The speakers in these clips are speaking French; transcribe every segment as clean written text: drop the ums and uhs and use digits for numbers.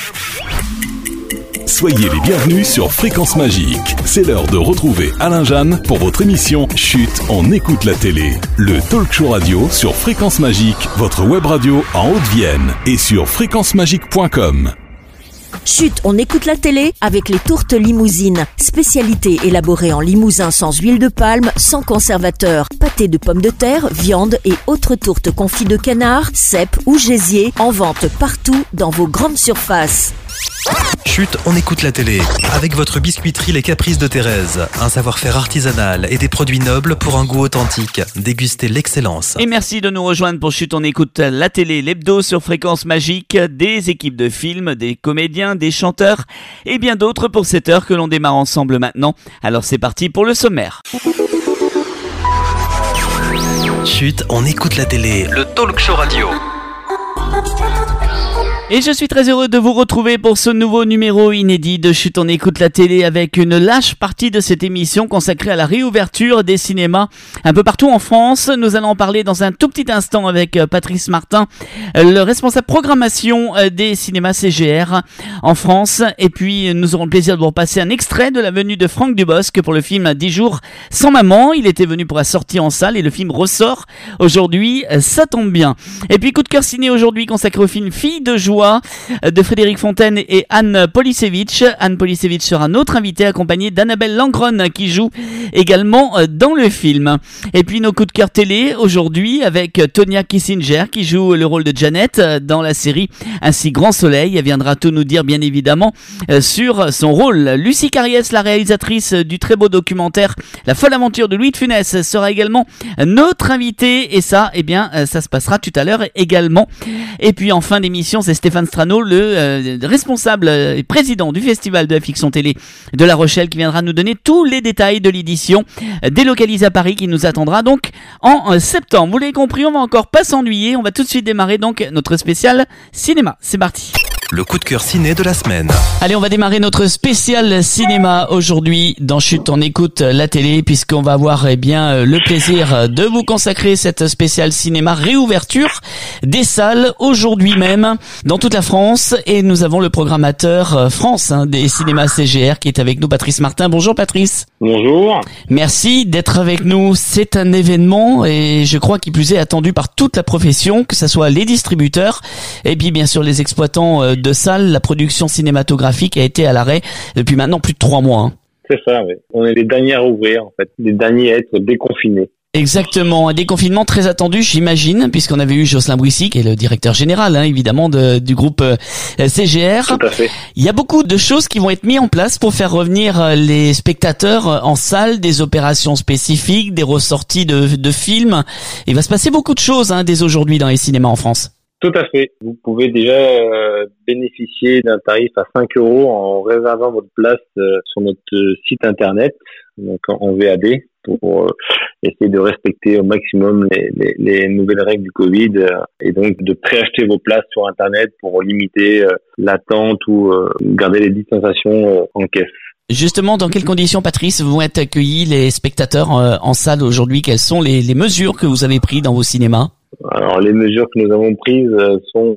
Soyez les bienvenus sur Fréquence Magique. C'est l'heure de retrouver Alain Jeanne pour votre émission Chut, on écoute la télé. Le talk show radio sur Fréquence Magique, votre web radio en Haute-Vienne et sur fréquencemagique.com. Chut, on écoute la télé avec les tourtes limousines. Spécialité élaborée en limousin sans huile de palme, sans conservateur. Pâté de pommes de terre, viande et autres tourtes confites de canard, cèpe ou gésier. En vente partout dans vos grandes surfaces. Chut, on écoute la télé. Avec votre biscuiterie Les Caprices de Thérèse. Un savoir-faire artisanal et des produits nobles pour un goût authentique. Dégustez l'excellence. Et merci de nous rejoindre pour Chut, on écoute la télé, l'hebdo sur Fréquence Magique. Des équipes de films, des comédiens, des chanteurs et bien d'autres pour cette heure que l'on démarre ensemble maintenant. Alors c'est parti pour le sommaire. Chut, on écoute la télé. Le talk show radio. Et je suis très heureux de vous retrouver pour ce nouveau numéro inédit de Chut, on écoute la télé avec une lâche partie de cette émission consacrée à la réouverture des cinémas un peu partout en France. Nous allons en parler dans un tout petit instant avec Patrice Martin, le responsable programmation des cinémas CGR en France. Et puis nous aurons le plaisir de vous repasser un extrait de la venue de Franck Dubosc pour le film 10 jours sans maman. Il était venu pour la sortie en salle et le film ressort aujourd'hui, ça tombe bien. Et puis coup de cœur ciné aujourd'hui consacré au film Filles de joie de Frédéric Fontaine et Anne Polisevich. Anne Polisevich sera notre invitée accompagnée d'Annabelle Langron qui joue également dans le film. Et puis nos coups de cœur télé aujourd'hui avec Tonya Kissinger qui joue le rôle de Janet dans la série Ainsi Grand Soleil. Elle viendra tout nous dire bien évidemment sur son rôle. Lucie Carriès, la réalisatrice du très beau documentaire La folle aventure de Louis de Funès, sera également notre invitée et ça, eh bien, ça se passera tout à l'heure également. Et puis en fin d'émission, c'est Stéphane Strano, le responsable et président du Festival de la Fiction Télé de La Rochelle, qui viendra nous donner tous les détails de l'édition délocalisée à Paris qui nous attendra donc en septembre. Vous l'avez compris, on va encore pas s'ennuyer. On va tout de suite démarrer donc notre spécial cinéma. C'est parti. Le coup de cœur ciné de la semaine. Allez, on va démarrer notre spécial cinéma aujourd'hui dans Chut, on écoute la télé, puisqu'on va avoir le plaisir de vous consacrer cette spéciale cinéma réouverture des salles aujourd'hui même dans toute la France. Et nous avons le programmateur France des cinémas CGR qui est avec nous, Patrice Martin. Bonjour Patrice. Bonjour. Merci d'être avec nous. C'est un événement et je crois qu'il plus est attendu par toute la profession, que ce soit les distributeurs et puis bien sûr les exploitants de salles. La production cinématographique a été à l'arrêt depuis maintenant plus de 3 mois. C'est ça, oui. On est les derniers à ouvrir, en fait. Les derniers à être déconfinés. Exactement, un déconfinement très attendu, j'imagine, puisqu'on avait eu Jocelyn Bouissy, qui est le directeur général, évidemment, du groupe CGR. Tout à fait. Il y a beaucoup de choses qui vont être mises en place pour faire revenir les spectateurs en salle, des opérations spécifiques, des ressorties de films. Il va se passer beaucoup de choses dès aujourd'hui dans les cinémas en France. Tout à fait. Vous pouvez déjà bénéficier d'un tarif à 5 € en réservant votre place sur notre site internet, donc en VAD, pour essayer de respecter au maximum les nouvelles règles du Covid et donc de préacheter vos places sur internet pour limiter l'attente ou garder les distanciations en caisse. Justement, dans quelles conditions, Patrice, vont être accueillis les spectateurs en salle aujourd'hui? Quelles sont les mesures que vous avez prises dans vos cinémas? Alors, les mesures que nous avons prises sont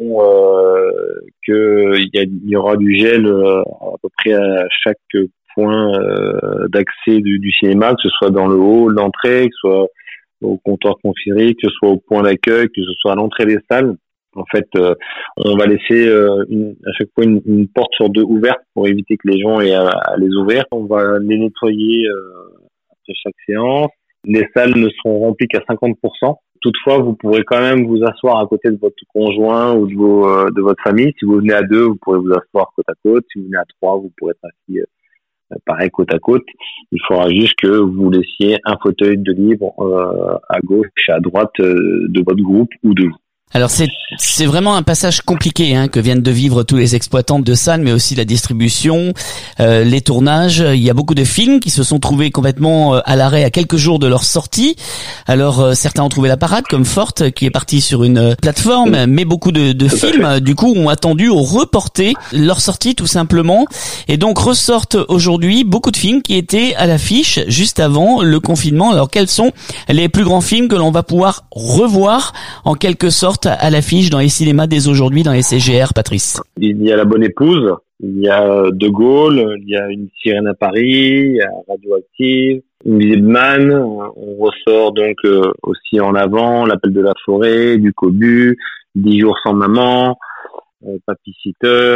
qu'il y aura du gel à peu près à chaque point d'accès du cinéma, que ce soit dans le hall d'entrée, que ce soit au comptoir conféré, que ce soit au point d'accueil, que ce soit à l'entrée des salles. En fait, on va laisser à chaque fois une porte sur 2 ouverte pour éviter que les gens aient à les ouvrir. On va les nettoyer après chaque séance. Les salles ne seront remplies qu'à 50%. Toutefois, vous pourrez quand même vous asseoir à côté de votre conjoint ou de votre famille. Si vous venez à 2, vous pourrez vous asseoir côte à côte. Si vous venez à 3, vous pourrez être assis pareil côte à côte. Il faudra juste que vous laissiez un fauteuil de libre à gauche et à droite de votre groupe ou de vous. Alors c'est vraiment un passage compliqué que viennent de vivre tous les exploitants de salles, mais aussi la distribution, les tournages. Il y a beaucoup de films qui se sont trouvés complètement à l'arrêt à quelques jours de leur sortie. Alors certains ont trouvé la parade, comme Forte, qui est parti sur une plateforme, mais beaucoup de films du coup ont attendu, ont reporté leur sortie tout simplement, et donc ressortent aujourd'hui beaucoup de films qui étaient à l'affiche juste avant le confinement. Alors quels sont les plus grands films que l'on va pouvoir revoir en quelque sorte sortent à l'affiche dans les cinémas dès aujourd'hui, dans les CGR, Patrice? Il y a La Bonne Épouse, il y a De Gaulle, il y a Une sirène à Paris, il y a Radioactive, Invisible Man. On ressort donc aussi en avant L'Appel de la forêt, Du Cobu, 10 jours sans maman, Papy Sitter,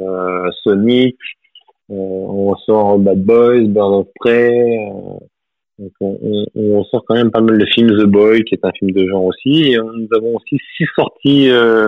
Sonic. On ressort Bad Boys, Birds of Prey. Donc on ressort quand même pas mal de films. The Boy, qui est un film de genre aussi. Et nous avons aussi 6 sorties.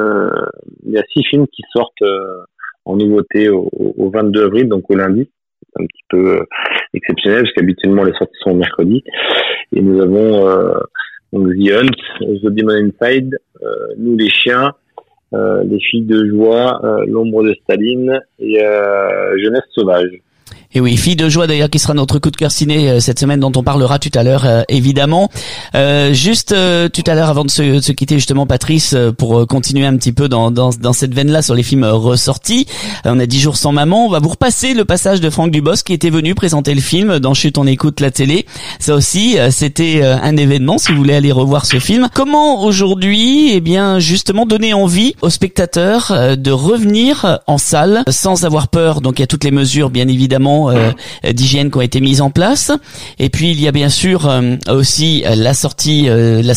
Il y a 6 films qui sortent en nouveauté au 22 avril, donc au lundi. C'est un petit peu exceptionnel parce qu'habituellement les sorties sont au mercredi. Et nous avons donc The Hunt, The Demon Inside, Nous les chiens, Les filles de joie, L'ombre de Staline et Jeunesse sauvage. Et oui, Fille de joie d'ailleurs qui sera notre coup de cœur ciné cette semaine dont on parlera tout à l'heure évidemment. Juste tout à l'heure avant de se quitter justement Patrice pour continuer un petit peu dans cette veine-là sur les films ressortis. On a 10 jours sans maman. On va vous repasser le passage de Franck Dubosc qui était venu présenter le film dans Chut on écoute la télé. Ça aussi c'était un événement si vous voulez aller revoir ce film. Comment aujourd'hui eh bien justement donner envie aux spectateurs de revenir en salle sans avoir peur. Donc il y a toutes les mesures bien évidemment d'hygiène qui ont été mises en place. Et puis il y a bien sûr aussi la sortie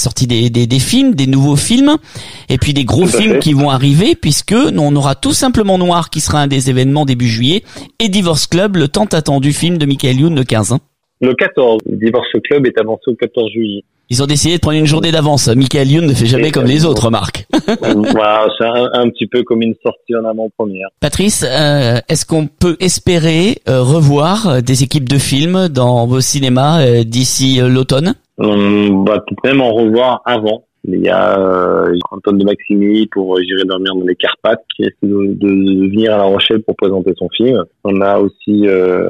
des films, des nouveaux films, et puis des gros films qui vont arriver puisque on aura tout simplement Noir qui sera un des événements début juillet et Divorce Club, le tant attendu film de Michael Youn le 15. Le 14. Le Divorce Club est avancé au 14 juillet. Ils ont décidé de prendre une journée d'avance. Michael Youn ne fait jamais comme les autres, Marc. Voilà, c'est un petit peu comme une sortie en avant-première. Patrice, est-ce qu'on peut espérer revoir des équipes de films dans vos cinémas d'ici l'automne? On va peut-être même en revoir avant. Il y a Antoine de Maximi pour J'irai dormir dans les Carpates qui essaie de venir à La Rochelle pour présenter son film. On a aussi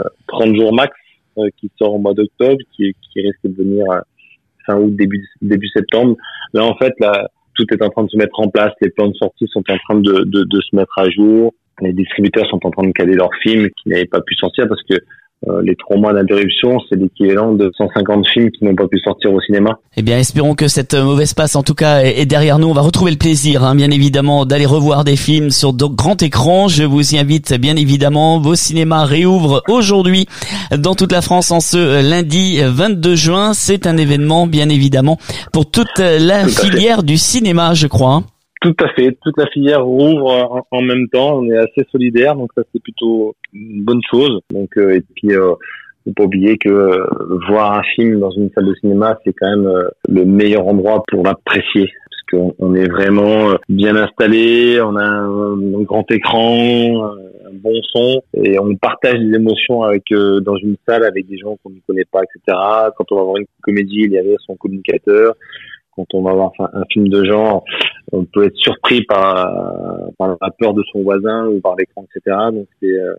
30 jours max qui sort au mois d'octobre, qui risque de venir fin août, début septembre. Là, en fait, tout est en train de se mettre en place. Les plans de sortie sont en train de se mettre à jour. Les distributeurs sont en train de caler leurs films qui n'avaient pas pu sortir parce que les 3 mois d'interruption, c'est l'équivalent de 150 films qui n'ont pas pu sortir au cinéma. Eh bien, espérons que cette mauvaise passe, en tout cas, est derrière nous. On va retrouver le plaisir, bien évidemment, d'aller revoir des films sur de grands écrans. Je vous y invite, bien évidemment. Vos cinémas réouvrent aujourd'hui dans toute la France en ce lundi 22 juin. C'est un événement, bien évidemment, pour toute la filière du cinéma, je crois. Tout à fait. Toute la filière rouvre en même temps. On est assez solidaires, donc ça c'est plutôt une bonne chose. Donc et puis faut pas oublier que voir un film dans une salle de cinéma, c'est quand même le meilleur endroit pour l'apprécier parce qu'on est vraiment bien installé. On a un grand écran, un bon son et on partage des émotions avec dans une salle avec des gens qu'on ne connaît pas, etc. Quand on va voir une comédie, il y avait son communicateur. Quand on va voir un film de genre, on peut être surpris par la peur de son voisin ou par l'écran, etc. Donc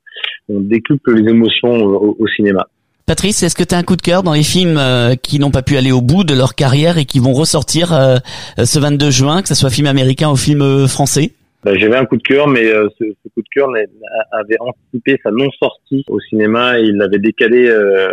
on décuple les émotions au cinéma. Patrice, est-ce que tu as un coup de cœur dans les films qui n'ont pas pu aller au bout de leur carrière et qui vont ressortir ce 22 juin, que ce soit film américain ou film français? J'avais un coup de cœur, mais ce coup de cœur avait anticipé sa non-sortie au cinéma et il l'avait décalé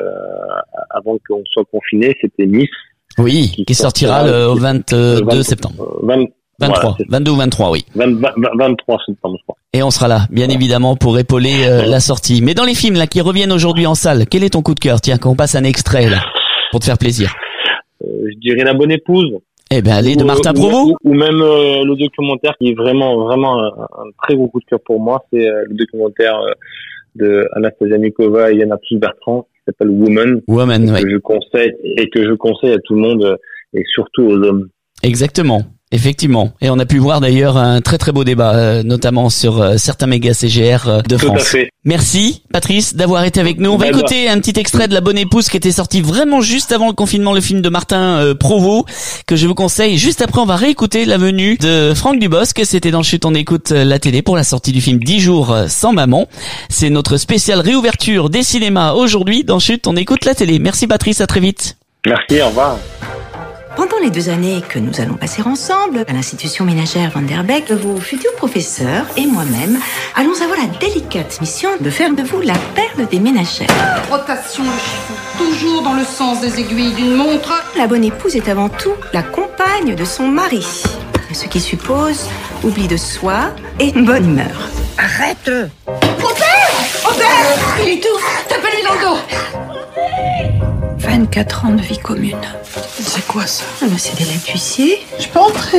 avant qu'on soit confiné. C'était Nice. Oui, qui sortira au 22 septembre. 23, voilà, 22 ou 23, oui. 23 septembre, je crois. Et on sera là, bien évidemment, pour épauler la sortie. Mais dans les films là qui reviennent aujourd'hui en salle, quel est ton coup de cœur? Tiens, qu'on passe un extrait là, pour te faire plaisir. Je dirais La Bonne Épouse. Eh ben, allez, de Martin Provost. Ou même le documentaire qui est vraiment un très gros coup de cœur pour moi, c'est le documentaire de Anastasia Mikova et Yana Bertrand, qui s'appelle Woman, oui. que je conseille à tout le monde et surtout aux hommes. Exactement. Effectivement. Et on a pu voir d'ailleurs un très très beau débat, notamment sur certains méga CGR de France. Tout à fait. Merci Patrice d'avoir été avec nous. On va écouter un petit extrait de La Bonne Épouse qui était sorti vraiment juste avant le confinement, le film de Martin Provost, que je vous conseille. Juste après, on va réécouter la venue de Franck Dubosc. C'était dans Chut, on écoute la télé pour la sortie du film 10 jours sans maman. C'est notre spéciale réouverture des cinémas aujourd'hui. Dans Chut, on écoute la télé. Merci Patrice, à très vite. Merci, au revoir. Pendant les 2 années que nous allons passer ensemble à l'institution ménagère Van der Beek, vos futurs professeurs et moi-même allons avoir la délicate mission de faire de vous la perle des ménagères. Rotation de chiffon, toujours dans le sens des aiguilles d'une montre. La bonne épouse est avant tout la compagne de son mari. Ce qui suppose oubli de soi et bonne humeur. Arrête! Odette! Il étouffe! Tapez-lui dans le dos! 24 ans de vie commune. C'est quoi ça? Ah ben, c'est des laits d'huissier. Je peux entrer?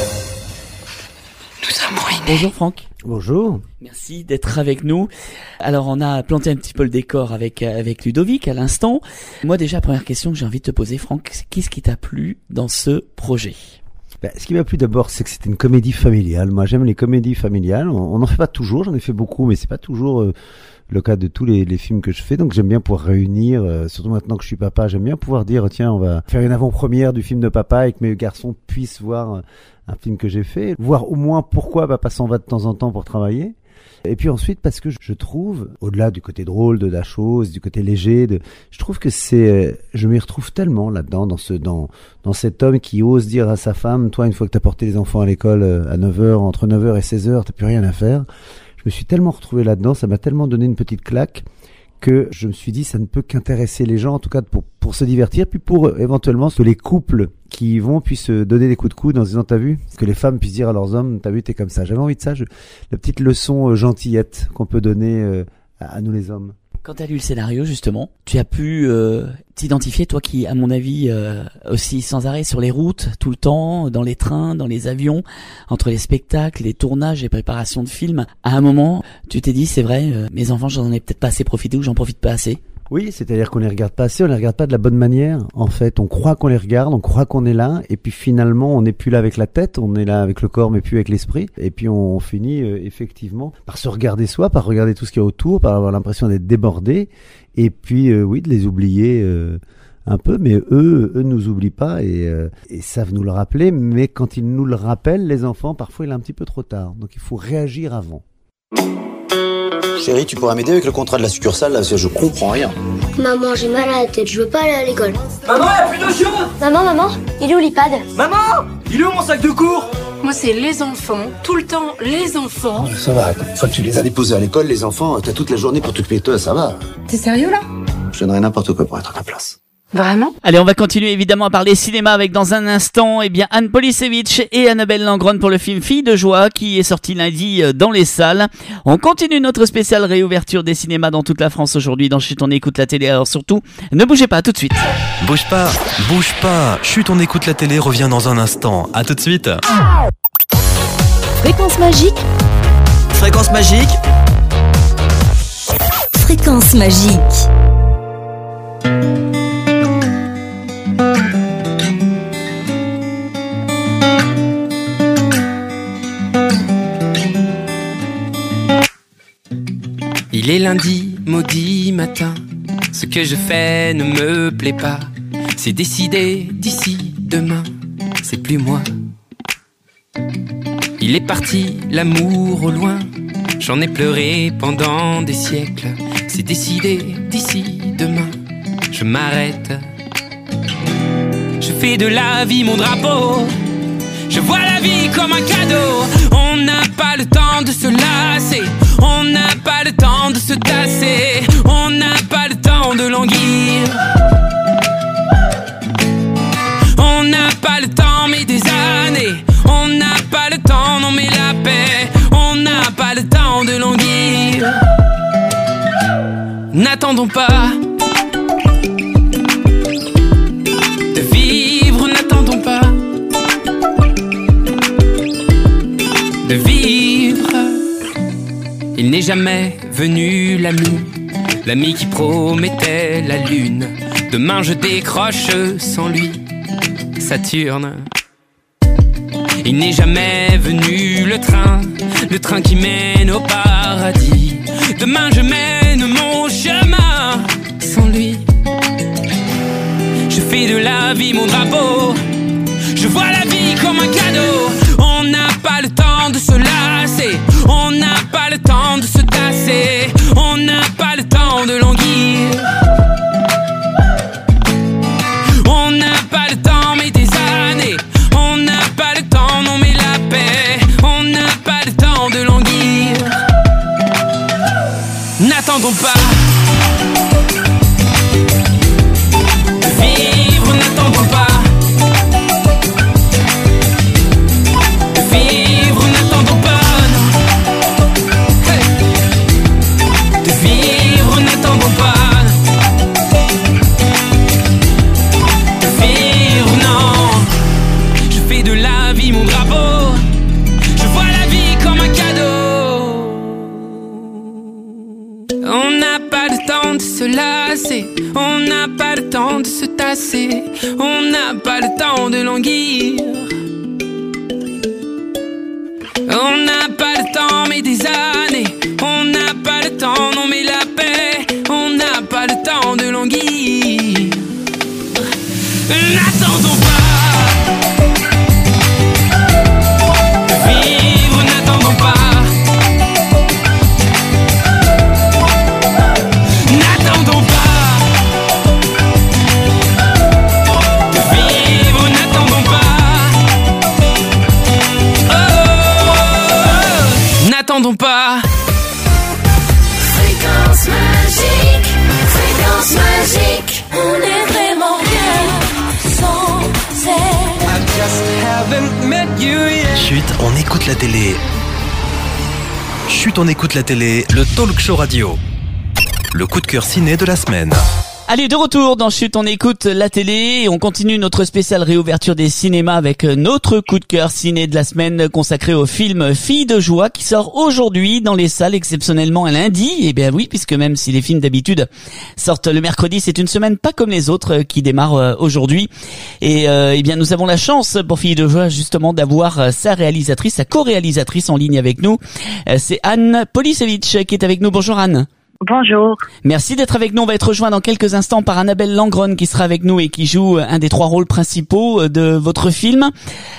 Nous sommes ruinés. Bonjour Franck. Bonjour. Merci d'être avec nous. Alors on a planté un petit peu le décor avec Ludovic à l'instant. Moi déjà, première question que j'ai envie de te poser, Franck, qu'est-ce qui t'a plu dans ce projet? Ce qui m'a plu d'abord, c'est que c'était une comédie familiale. Moi, j'aime les comédies familiales. On n'en fait pas toujours, j'en ai fait beaucoup, mais c'est pas toujours le cas de tous les films que je fais. Donc j'aime bien pouvoir réunir, surtout maintenant que je suis papa, j'aime bien pouvoir dire tiens, on va faire une avant-première du film de papa et que mes garçons puissent voir un film que j'ai fait, voir au moins pourquoi papa s'en va de temps en temps pour travailler. Et puis ensuite parce que je trouve, au-delà du côté drôle de la chose, du côté léger, je trouve que je m'y retrouve tellement là-dedans, dans cet homme qui ose dire à sa femme, toi, une fois que t'as porté les enfants à l'école à 9h, entre 9h et 16h, t'as plus rien à faire. Je me suis tellement retrouvé là-dedans, ça m'a tellement donné une petite claque que je me suis dit, ça ne peut qu'intéresser les gens, en tout cas pour se divertir, puis pour éventuellement que les couples qui y vont puissent donner des coups de coude en se disant, t'as vu, que les femmes puissent dire à leurs hommes, t'as vu, t'es comme ça. J'avais envie de ça, la petite leçon gentillette qu'on peut donner à nous les hommes. Quand tu as lu le scénario, justement, tu as pu t'identifier, toi qui, à mon avis, aussi sans arrêt sur les routes, tout le temps, dans les trains, dans les avions, entre les spectacles, les tournages, les préparations de films. À un moment, tu t'es dit, c'est vrai, mes enfants, j'en ai peut-être pas assez profité ou j'en profite pas assez. Oui, c'est-à-dire qu'on les regarde pas assez, on les regarde pas de la bonne manière. En fait, on croit qu'on les regarde, on croit qu'on est là, et puis finalement, on n'est plus là avec la tête, on est là avec le corps, mais plus avec l'esprit. Et puis on finit effectivement par se regarder soi, par regarder tout ce qu'il y a autour, par avoir l'impression d'être débordé, et puis oui, de les oublier un peu. Mais eux nous oublient pas et savent nous le rappeler. Mais quand ils nous le rappellent, les enfants, parfois il est un petit peu trop tard. Donc il faut réagir avant. Chérie, tu pourras m'aider avec le contrat de la succursale, là, parce que je comprends rien. Maman, j'ai mal à la tête, je veux pas aller à l'école. Maman, y'a plus d'eau chaude. Maman, il est où l'iPad? Maman, il est où mon sac de cours? Moi, c'est les enfants, tout le temps, les enfants. Oh, ça va, une fois que tu les as déposés à l'école, les enfants, t'as toute la journée pour t'occuper de toi, ça va. T'es sérieux, là? Je donnerais n'importe quoi pour être à ta place. Vraiment? Allez, on va continuer évidemment à parler cinéma avec dans un instant Anne Polisevich et Annabelle Langron pour le film Filles de joie qui est sorti lundi dans les salles. On continue notre spéciale réouverture des cinémas dans toute la France aujourd'hui dans Chut on écoute la télé. Alors surtout, ne bougez pas, tout de suite. Bouge pas. Chut on écoute la télé revient dans un instant. À tout de suite. Fréquence magique. Fréquence magique. Fréquence magique. Il est lundi, maudit matin. Ce que je fais ne me plaît pas. C'est décidé d'ici demain. C'est plus moi. Il est parti, l'amour au loin. J'en ai pleuré pendant des siècles. C'est décidé d'ici demain. Je m'arrête. Je fais de la vie mon drapeau. Je vois la vie comme un cadeau. On n'a pas le temps de se lasser. On n'a pas le temps de se tasser. On n'a pas le temps de languir. On n'a pas le temps mais des années. On n'a pas le temps, non mais la paix. On n'a pas le temps de languir. N'attendons pas de vivre, n'attendons pas de vivre. Il n'est jamais venu l'ami qui promettait la lune. Demain je décroche sans lui Saturne. Il n'est jamais venu le train qui mène au paradis. Demain je mène mon chemin sans lui. Je fais de la vie mon drapeau. Je vois la vie comme un cadeau. On n'a pas le temps de se lasser. On n'a pas le temps de se tasser. On n'a pas le temps de languir. On n'a pas le temps mais des années. On n'a pas le temps, non mais la paix. On n'a pas le temps de languir. N'attendons pas de vivre, n'attendons pas On n'a pas le temps de se lasser, on n'a pas le temps de se tasser, on n'a pas le temps de languir. On n'a pas le temps mais des années, on n'a pas le temps, non mais la paix, on n'a pas le temps de languir. N'attendons pas de vivre, n'attendons pas. N'attendons pas de vivre, n'attendons pas. Oh, n'attendons pas. Fréquence magique, fréquence magique. On est vraiment bien sans elle. I just haven't met you yet. Chut, on écoute la télé. Chut, on écoute la télé, le talk show radio. Le coup de cœur ciné de la semaine. Allez, de retour dans Chut, on écoute la télé et on continue notre spéciale réouverture des cinémas avec notre coup de cœur ciné de la semaine consacré au film Filles de joie qui sort aujourd'hui dans les salles exceptionnellement un lundi. Et bien oui, puisque même si les films d'habitude sortent le mercredi, c'est une semaine pas comme les autres qui démarre aujourd'hui. Et eh bien nous avons la chance pour Filles de joie justement d'avoir sa réalisatrice, sa co-réalisatrice en ligne avec nous. C'est Anne Polisevich qui est avec nous. Bonjour Anne. Bonjour. Merci d'être avec nous. On va être rejoint dans quelques instants par Annabelle Langron qui sera avec nous et qui joue un des 3 rôles principaux de votre film.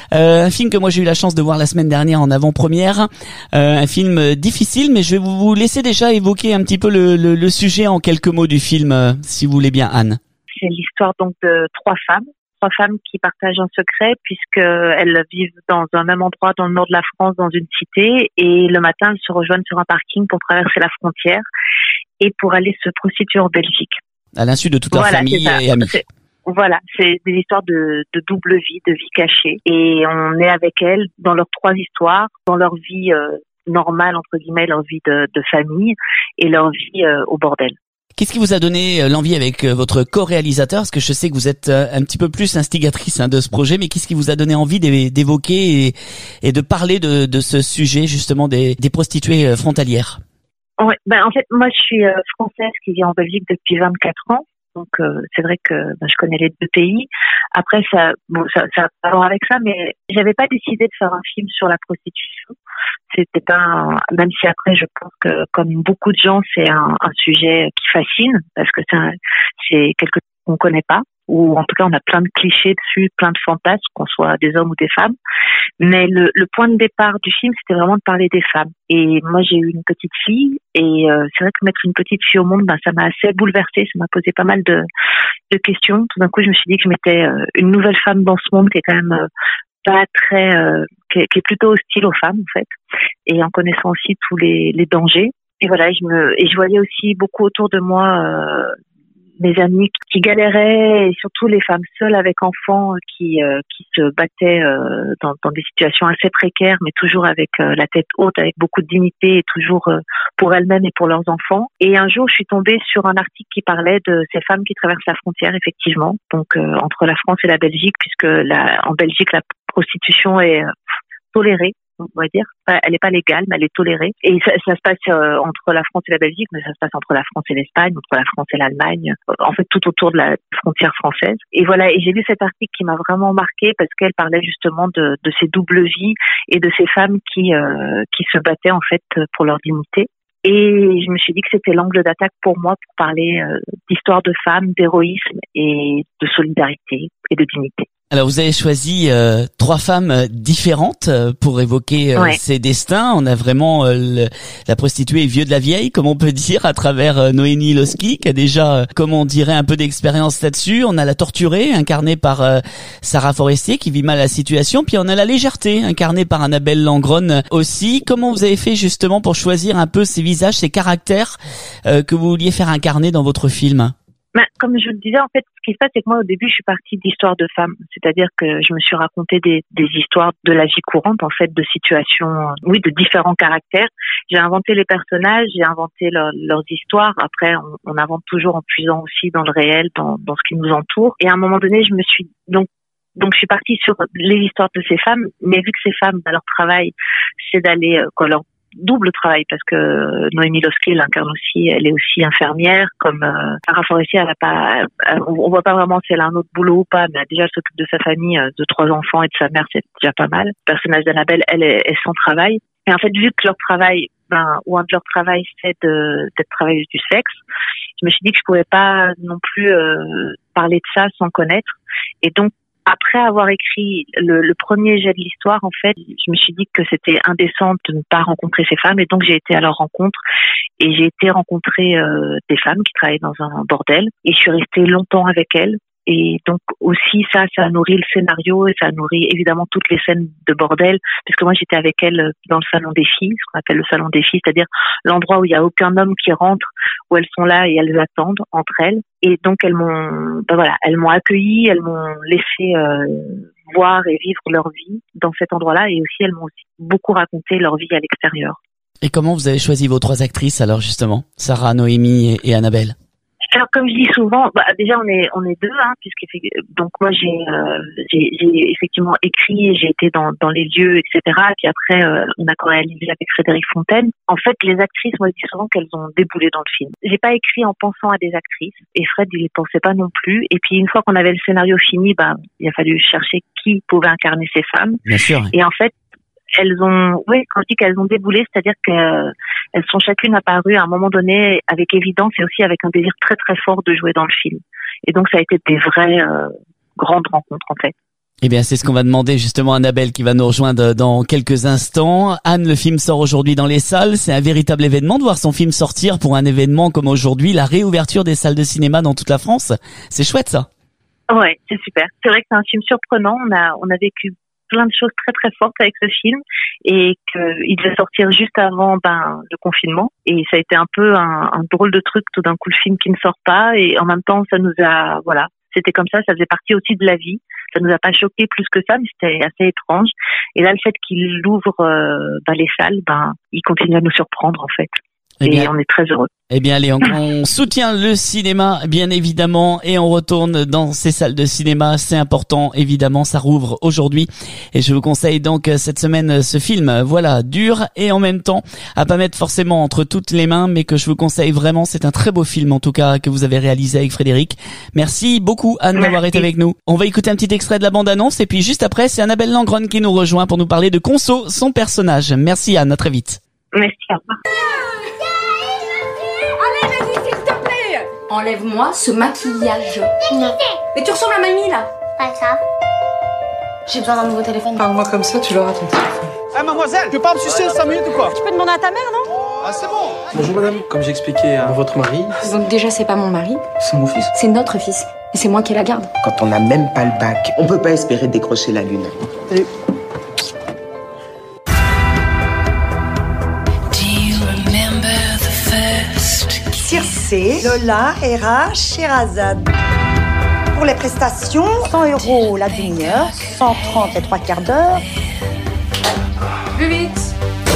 Un film que moi j'ai eu la chance de voir la semaine dernière en avant-première. Un film difficile, mais je vais vous laisser déjà évoquer un petit peu le sujet en quelques mots du film, si vous voulez bien, Anne. C'est l'histoire donc de 3 femmes qui partagent un secret puisqu'elles vivent dans un même endroit dans le nord de la France, dans une cité, et le matin elles se rejoignent sur un parking pour traverser la frontière et pour aller se prostituer en Belgique. À l'insu de toute leur famille et amis. C'est des histoires de double vie, de vie cachée, et on est avec elles dans leurs 3 histoires, dans leur vie normale entre guillemets, leur vie de famille et leur vie au bordel. Qu'est-ce qui vous a donné l'envie avec votre co-réalisateur? Parce que je sais que vous êtes un petit peu plus instigatrice de ce projet, mais qu'est-ce qui vous a donné envie d'évoquer et de parler de ce sujet justement des prostituées frontalières? Ouais, en fait, moi je suis française qui vit en Belgique depuis 24 ans. Donc c'est vrai que je connais les 2 pays. Après ça a à voir avec ça, mais j'avais pas décidé de faire un film sur la prostitution. C'était pas même si après je pense que comme beaucoup de gens c'est un sujet qui fascine parce que c'est quelque chose qu'on connaît pas, ou en tout cas on a plein de clichés dessus, plein de fantasmes, qu'on soit des hommes ou des femmes. Mais le point de départ du film, c'était vraiment de parler des femmes. Et moi j'ai eu une petite fille, et c'est vrai que mettre une petite fille au monde, ça m'a assez bouleversée, ça m'a posé pas mal de questions. Tout d'un coup je me suis dit que je mettais une nouvelle femme dans ce monde qui est quand même pas très qui est plutôt hostile aux femmes en fait, et en connaissant aussi tous les dangers. Et voilà, je voyais aussi beaucoup autour de moi mes amis qui galéraient, et surtout les femmes seules avec enfants qui se battaient dans des situations assez précaires, mais toujours avec la tête haute, avec beaucoup de dignité, et toujours pour elles-mêmes et pour leurs enfants. Et un jour, je suis tombée sur un article qui parlait de ces femmes qui traversent la frontière, effectivement, donc entre la France et la Belgique, puisque en Belgique, la prostitution est tolérée, on va dire. Elle n'est pas légale, mais elle est tolérée. Et ça se passe entre la France et la Belgique, mais ça se passe entre la France et l'Espagne, entre la France et l'Allemagne, en fait tout autour de la frontière française. Et voilà, et j'ai lu cet article qui m'a vraiment marquée parce qu'elle parlait justement de ces doubles vies et de ces femmes qui se battaient en fait pour leur dignité. Et je me suis dit que c'était l'angle d'attaque pour moi pour parler d'histoire de femmes, d'héroïsme et de solidarité et de dignité. Alors vous avez choisi 3 femmes différentes pour évoquer ces destins. On a vraiment la prostituée vieux de la vieille, comme on peut dire, à travers Noémie Losky, qui a déjà, comme on dirait, un peu d'expérience là-dessus. On a la torturée, incarnée par Sarah Forestier, qui vit mal la situation. Puis on a la légèreté, incarnée par Annabelle Langron aussi. Comment vous avez fait justement pour choisir un peu ces visages, ces caractères que vous vouliez faire incarner dans votre film? Comme je le disais, en fait, ce qui se passe, c'est que moi, au début, je suis partie d'histoires de femmes. C'est-à-dire que je me suis raconté des histoires de la vie courante, en fait, de situations, de différents caractères. J'ai inventé les personnages, j'ai inventé leurs histoires. Après, on invente toujours en puisant aussi dans le réel, dans ce qui nous entoure. Et à un moment donné, je me suis donc je suis partie sur les histoires de ces femmes, mais vu que ces femmes, leur travail, c'est d'aller, double travail parce que Noémie Lovski elle incarne aussi, elle est aussi infirmière comme Sarah Forestier. Elle a pas, on voit pas vraiment si elle a un autre boulot ou pas, mais déjà elle s'occupe de sa famille, de 3 enfants et de sa mère, c'est déjà pas mal. Le personnage d'Annabelle, elle est sans travail. Et en fait, vu que leur travail, ou un de leurs travails, c'est d'être travailleuse du sexe, je me suis dit que je pouvais pas non plus parler de ça sans connaître. Et donc, après avoir écrit le premier jet de l'histoire, en fait, je me suis dit que c'était indécent de ne pas rencontrer ces femmes. Et donc, j'ai été à leur rencontre et j'ai été rencontrer des femmes qui travaillaient dans un bordel. Et je suis restée longtemps avec elles. Et donc aussi ça nourrit le scénario et ça nourrit évidemment toutes les scènes de bordel, puisque moi j'étais avec elles dans le salon des filles, ce qu'on appelle le salon des filles, c'est-à-dire l'endroit où il y a aucun homme qui rentre, où elles sont là et elles attendent entre elles. Et donc elles m'ont accueillie, elles m'ont laissé voir et vivre leur vie dans cet endroit-là, et aussi elles m'ont aussi beaucoup raconté leur vie à l'extérieur. Et comment vous avez choisi vos 3 actrices alors justement, Sarah, Noémie et Annabelle? Alors comme je dis souvent, déjà on est 2, puisque donc moi j'ai effectivement écrit, j'ai été dans les lieux, etc. Et puis après on a co-réalisé avec Frédéric Fontaine. En fait, les actrices, moi je dis souvent qu'elles ont déboulé dans le film. J'ai pas écrit en pensant à des actrices, et Fred il y pensait pas non plus. Et puis une fois qu'on avait le scénario fini, il a fallu chercher qui pouvait incarner ces femmes. Bien sûr. Et en fait, quand je dis qu'elles ont déboulé, c'est-à-dire qu'elles sont chacune apparues à un moment donné avec évidence et aussi avec un désir très très fort de jouer dans le film. Et donc ça a été des vraies grandes rencontres en fait. Eh bien, c'est ce qu'on va demander justement à Annabelle qui va nous rejoindre dans quelques instants. Anne, le film sort aujourd'hui dans les salles. C'est un véritable événement de voir son film sortir pour un événement comme aujourd'hui, la réouverture des salles de cinéma dans toute la France. C'est chouette ça. Ouais, c'est super. C'est vrai que c'est un film surprenant. On a vécu plein de choses très très fortes avec ce film, et qu'il devait sortir juste avant le confinement, et ça a été un peu un drôle de truc, tout d'un coup le film qui ne sort pas, et en même temps ça nous a, c'était comme ça faisait partie aussi de la vie, ça nous a pas choqué plus que ça, mais c'était assez étrange. Et là le fait qu'il ouvre les salles, il continue à nous surprendre en fait. Et on est très heureux. Eh bien, allez, on soutient le cinéma, bien évidemment, et on retourne dans ces salles de cinéma. C'est important, évidemment, ça rouvre aujourd'hui. Et je vous conseille donc cette semaine ce film, dur et en même temps à pas mettre forcément entre toutes les mains, mais que je vous conseille vraiment. C'est un très beau film, en tout cas, que vous avez réalisé avec Frédéric. Merci beaucoup, Anne, d'avoir été avec nous. On va écouter un petit extrait de la bande-annonce, et puis juste après, c'est Annabelle Langron qui nous rejoint pour nous parler de Conso, son personnage. Merci, Anne, à très vite. Merci, au revoir. Enlève-moi ce maquillage. Mais tu ressembles à mamie là. Pas ça. J'ai besoin d'un nouveau téléphone. Parle-moi comme ça, tu l'auras ton téléphone. Eh mademoiselle, tu peux pas me sucer 5 minutes ou quoi? Tu peux demander à ta mère, non? Ah c'est bon. Bonjour madame, comme j'expliquais à votre mari... Donc déjà c'est pas mon mari. C'est mon fils. C'est notre fils. Et c'est moi qui la garde. Quand on n'a même pas le bac, on peut pas espérer décrocher la lune. Salut. Circé, Lola, Hera, Sherazade. Pour les prestations, 100 € la demi-heure, 130 les 3/4 d'heure. Plus vite.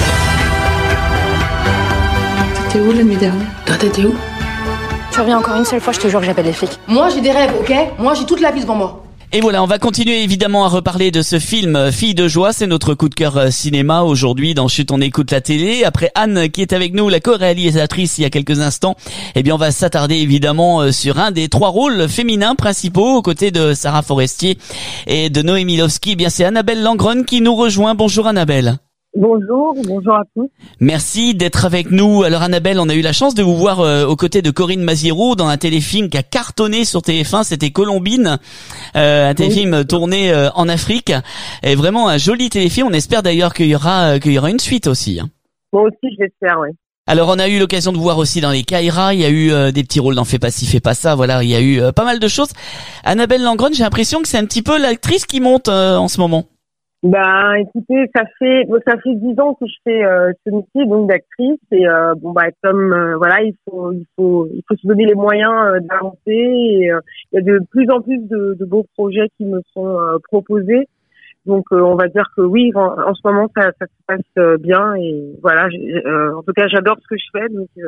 T'étais où la nuit dernière? Toi, t'étais où? Tu reviens encore une seule fois, je te jure que j'appelle les flics. Moi j'ai des rêves, ok? Moi j'ai toute la vie devant moi. Et voilà, on va continuer évidemment à reparler de ce film Fille de joie, c'est notre coup de cœur cinéma aujourd'hui dans Chut, on écoute la télé. Après Anne qui est avec nous, la co-réalisatrice il y a quelques instants, on va s'attarder évidemment sur un des 3 rôles féminins principaux aux côtés de Sarah Forestier et de Noémie Lovski. C'est Annabelle Langron qui nous rejoint. Bonjour Annabelle. Bonjour à tous. Merci d'être avec nous. Alors Annabelle, on a eu la chance de vous voir aux côtés de Corinne Maziero dans un téléfilm qui a cartonné sur TF1, c'était Colombine, un téléfilm tourné en Afrique, et vraiment un joli téléfilm. On espère d'ailleurs qu'il y aura une suite aussi. Moi aussi, je l'espère, oui. Alors on a eu l'occasion de vous voir aussi dans les Kaira, il y a eu des petits rôles dans Fais pas ci, fais pas ça, il y a eu pas mal de choses. Annabelle Langron, j'ai l'impression que c'est un petit peu l'actrice qui monte en ce moment. Écoutez, ça fait 10 ans que je fais ce métier donc d'actrice, et il faut se donner les moyens d'avancer, et il y a de plus en plus de beaux projets qui me sont proposés. Donc on va dire que oui, en ce moment ça se passe bien, et voilà, en tout cas j'adore ce que je fais, donc je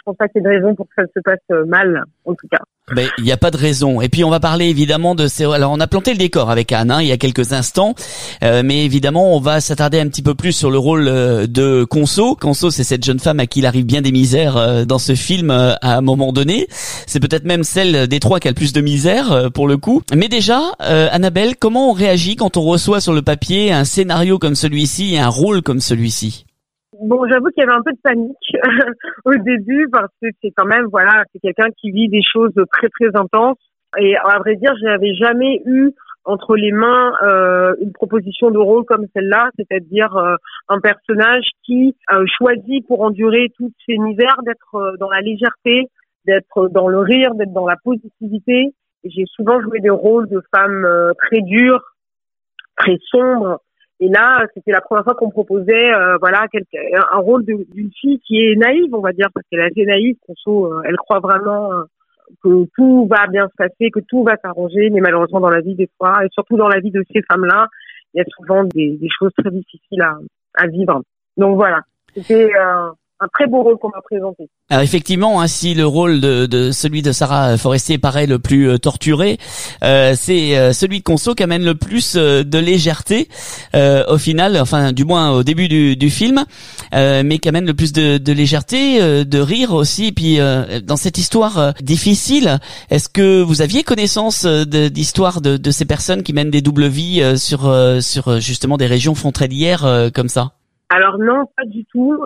pense pas qu'il y ait de raison pour que ça se passe mal, en tout cas. Ben, il n'y a pas de raison. Et puis on va parler évidemment de ces... Alors on a planté le décor avec Anne il y a quelques instants, mais évidemment on va s'attarder un petit peu plus sur le rôle de Conso. Conso, c'est cette jeune femme à qui il arrive bien des misères dans ce film à un moment donné. C'est peut-être même celle des trois qui a le plus de misère pour le coup. Mais déjà, Annabelle, comment on réagit quand on reçoit sur le papier un scénario comme celui-ci et un rôle comme celui-ci? Bon, j'avoue qu'il y avait un peu de panique au début parce que c'est quand même, voilà, c'est quelqu'un qui vit des choses très très intenses. Et à vrai dire, je n'avais jamais eu entre les mains une proposition de rôle comme celle-là, c'est-à-dire un personnage qui choisit pour endurer toutes ces misères d'être dans la légèreté, d'être dans le rire, d'être dans la positivité. Et j'ai souvent joué des rôles de femmes très dures, très sombres. Et là, c'était la première fois qu'on me proposait, un rôle d'une fille qui est naïve, on va dire, parce qu'elle est assez naïve. Conso, elle croit vraiment que tout va bien se passer, que tout va s'arranger, mais malheureusement dans la vie des fois, et surtout dans la vie de ces femmes-là, il y a souvent des choses très difficiles à vivre. Donc voilà, c'était un très beau rôle qu'on m'a présenté. Alors effectivement, hein, si le rôle de celui de Sarah Forestier paraît le plus torturé, c'est celui de Conso qui amène le plus de légèreté au final, enfin du moins au début du film, mais qui amène le plus de légèreté, de rire aussi. Et puis dans cette histoire difficile, est-ce que vous aviez connaissance d'histoires de ces personnes qui mènent des doubles vies sur justement des régions frontalières comme ça? Alors non, pas du tout,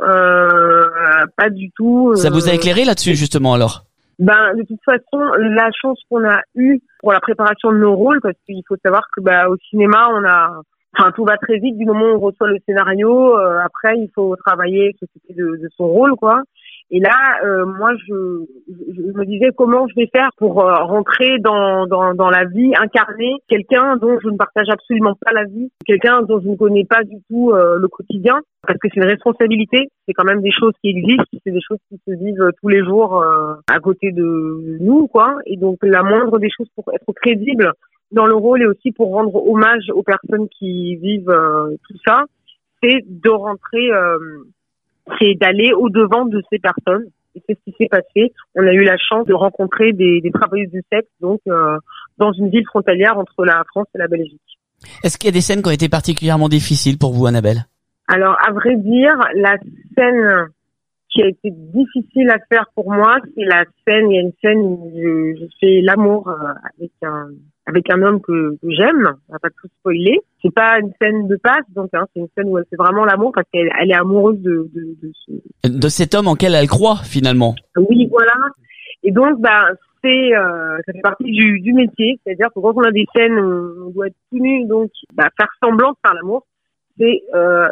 pas du tout. Ça vous a éclairé là-dessus justement alors? Ben de toute façon, la chance qu'on a eue pour la préparation de nos rôles, parce qu'il faut savoir que au cinéma, tout va très vite du moment où on reçoit le scénario. Après, il faut travailler, s'occuper de son rôle, quoi. Et là, moi, je me disais comment je vais faire pour rentrer dans la vie, incarner quelqu'un dont je ne partage absolument pas la vie, quelqu'un dont je ne connais pas du tout le quotidien, parce que c'est une responsabilité. C'est quand même des choses qui existent, c'est des choses qui se vivent tous les jours à côté de nous, quoi. Et donc, la moindre des choses pour être crédible dans le rôle et aussi pour rendre hommage aux personnes qui vivent tout ça, c'est de rentrer. C'est d'aller au-devant de ces personnes. Et c'est ce qui s'est passé. On a eu la chance de rencontrer des travailleuses du sexe, donc dans une ville frontalière entre la France et la Belgique. Est-ce qu'il y a des scènes qui ont été particulièrement difficiles pour vous, Annabelle? Alors, à vrai dire, la scène qui a été difficile à faire pour moi, c'est il y a une scène où je fais l'amour avec un homme que j'aime. On va pas tout spoiler. C'est pas une scène de passe, donc c'est une scène où elle fait vraiment l'amour parce qu'elle est amoureuse de cet homme en quel elle croit finalement. Oui, voilà. Et donc ça fait partie du métier, c'est-à-dire que quand on a des scènes où on doit être tout nu, donc faire semblant de faire l'amour, c'est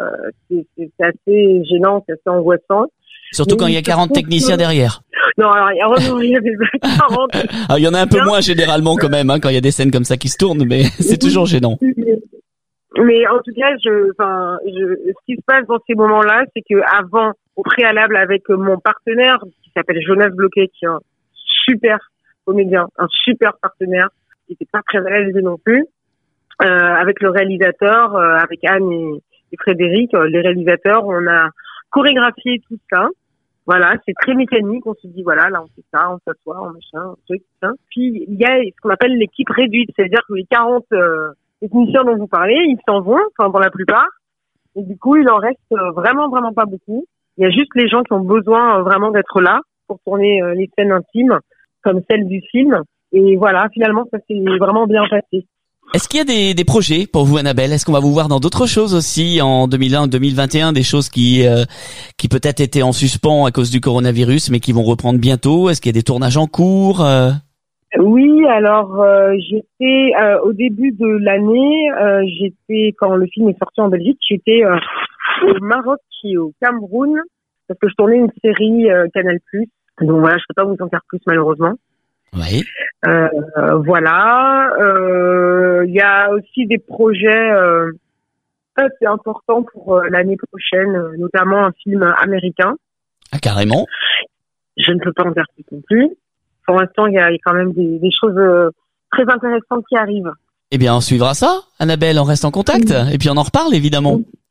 assez gênant, c'est assez angoissant. Surtout quand il y a 40 techniciens derrière. Non, alors il y avait 40. Il y en a un peu moins généralement quand même, quand il y a des scènes comme ça qui se tournent, mais c'est toujours gênant. Mais en tout cas, ce qui se passe dans ces moments-là, c'est que avant, au préalable, avec mon partenaire qui s'appelle Jonas Bloquet, qui est un super comédien, un super partenaire, qui n'était pas très à l'aise non plus, avec le réalisateur, avec Anne et Frédéric, les réalisateurs, on a chorégraphié tout ça. Voilà, c'est très mécanique. On se dit, voilà, là, on fait ça, on s'assoit, on machin, un truc, ça. Puis, il y a ce qu'on appelle l'équipe réduite. C'est-à-dire que les 40 techniciens dont vous parlez, ils s'en vont, pour la plupart. Et du coup, il en reste vraiment, vraiment pas beaucoup. Il y a juste les gens qui ont besoin vraiment d'être là pour tourner les scènes intimes, comme celle du film. Et voilà, finalement, ça s'est vraiment bien passé. Est-ce qu'il y a des projets pour vous, Annabelle? Est-ce qu'on va vous voir dans d'autres choses aussi en 2021, des choses qui peut-être étaient en suspens à cause du coronavirus, mais qui vont reprendre bientôt? Est-ce qu'il y a des tournages en cours? Oui, alors j'étais au début de l'année, quand le film est sorti en Belgique, j'étais au Maroc et au Cameroun parce que je tournais une série Canal+. Donc voilà, je peux pas vous en faire plus malheureusement. Oui. Voilà. Il y a aussi des projets assez importants pour l'année prochaine, notamment un film américain. Ah, carrément. Je ne peux pas en dire plus non plus. Pour l'instant, il y a quand même des choses très intéressantes qui arrivent. Eh bien, on suivra ça, Annabelle. On reste en contact et puis on en reparle évidemment.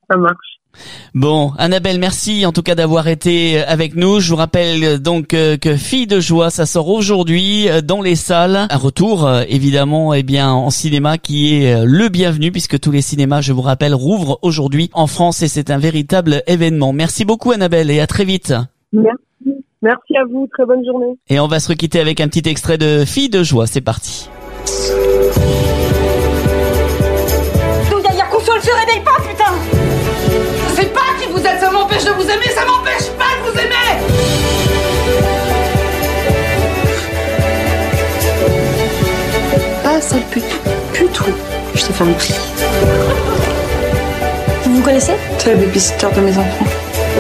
Ça marche. Bon, Annabelle, merci en tout cas d'avoir été avec nous. Je vous rappelle donc que Fille de joie, ça sort aujourd'hui dans les salles. Un retour évidemment en cinéma qui est le bienvenu puisque tous les cinémas, je vous rappelle, rouvrent aujourd'hui en France et c'est un véritable événement. Merci beaucoup Annabelle et à très vite. Merci. Merci à vous, très bonne journée. Et on va se requitter avec un petit extrait de Fille de joie, c'est parti. Douya Yakuso, elle se réveille pas, putain! Je sais pas qui vous êtes, ça m'empêche de vous aimer, ça m'empêche pas de vous aimer! Ah, sale pute. Putou. Je t'ai fait un prix. Vous vous connaissez? C'est la babysitter de mes enfants.